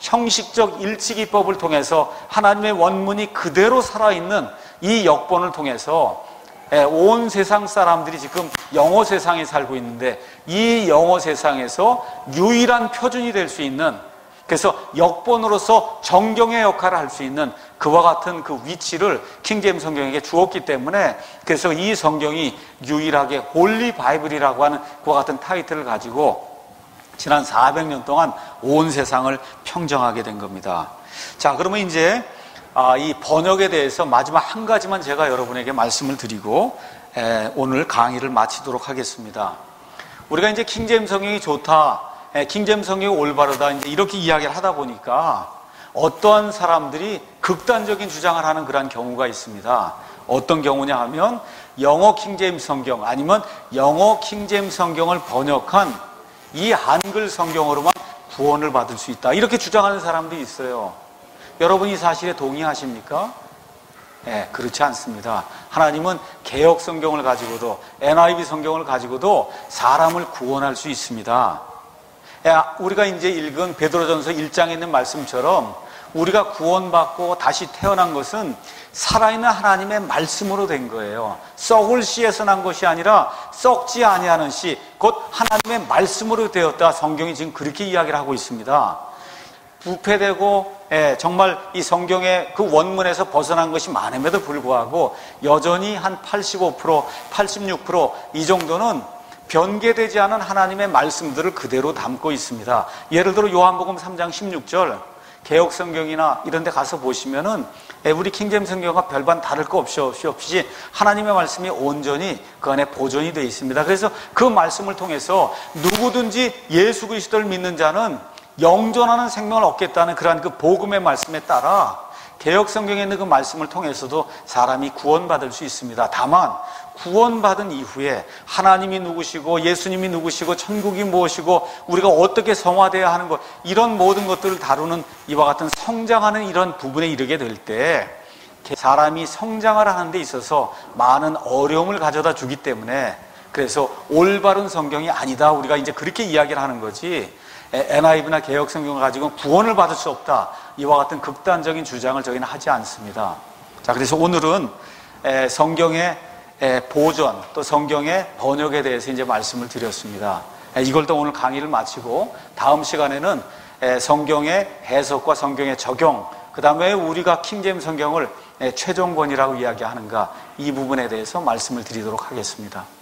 형식적 일치기법을 통해서 하나님의 원문이 그대로 살아있는 이 역본을 통해서 온 세상 사람들이 지금 영어 세상에 살고 있는데, 이 영어 세상에서 유일한 표준이 될 수 있는, 그래서 역본으로서 정경의 역할을 할 수 있는 그와 같은 그 위치를 킹제임스 성경에게 주었기 때문에, 그래서 이 성경이 유일하게 홀리 바이블이라고 하는 그와 같은 타이틀을 가지고 지난 400년 동안 온 세상을 평정하게 된 겁니다. 자, 그러면 이제 이 번역에 대해서 마지막 한 가지만 제가 여러분에게 말씀을 드리고 오늘 강의를 마치도록 하겠습니다. 우리가 이제 킹제임스 성경이 좋다, 킹제임스 성경이 올바르다, 이제 이렇게 이야기를 하다 보니까 어떠한 사람들이 극단적인 주장을 하는 그런 경우가 있습니다. 어떤 경우냐 하면 영어 킹제임스 성경 아니면 영어 킹제임스 성경을 번역한 이 한글 성경으로만 구원을 받을 수 있다, 이렇게 주장하는 사람들이 있어요. 여러분 이 사실에 동의하십니까? 그렇지 않습니다. 하나님은 개역 성경을 가지고도 NIV 성경을 가지고도 사람을 구원할 수 있습니다. 우리가 이제 읽은 베드로전서 1장에 있는 말씀처럼 우리가 구원받고 다시 태어난 것은 살아있는 하나님의 말씀으로 된 거예요. 썩을 씨에서 난 것이 아니라 썩지 아니하는 씨, 곧 하나님의 말씀으로 되었다. 성경이 지금 그렇게 이야기를 하고 있습니다. 부패되고 정말 이 성경의 그 원문에서 벗어난 것이 많음에도 불구하고 여전히 한 85%, 86% 이 정도는 변개되지 않은 하나님의 말씀들을 그대로 담고 있습니다. 예를 들어 요한복음 3장 16절, 개혁 성경이나 이런 데 가서 보시면은 우리 킹제임 성경과 별반 다를 거 없이 하나님의 말씀이 온전히 그 안에 보존이 되어 있습니다. 그래서 그 말씀을 통해서 누구든지 예수 그리스도를 믿는 자는 영존하는 생명을 얻겠다는 그러한 그 복음의 말씀에 따라 개혁 성경에 있는 그 말씀을 통해서도 사람이 구원받을 수 있습니다. 다만 구원받은 이후에 하나님이 누구시고 예수님이 누구시고 천국이 무엇이고 우리가 어떻게 성화되어야 하는 것, 이런 모든 것들을 다루는 이와 같은 성장하는 이런 부분에 이르게 될 때 사람이 성장하라 하는 데 있어서 많은 어려움을 가져다 주기 때문에, 그래서 올바른 성경이 아니다, 우리가 이제 그렇게 이야기를 하는 거지, NIV나 개혁 성경을 가지고 구원을 받을 수 없다, 이와 같은 극단적인 주장을 저희는 하지 않습니다. 자, 그래서 오늘은 성경의 보존, 또 성경의 번역에 대해서 이제 말씀을 드렸습니다. 이걸 또 오늘 강의를 마치고 다음 시간에는 성경의 해석과 성경의 적용, 그 다음에 우리가 킹제임 성경을 최종본이라고 이야기하는가, 이 부분에 대해서 말씀을 드리도록 하겠습니다.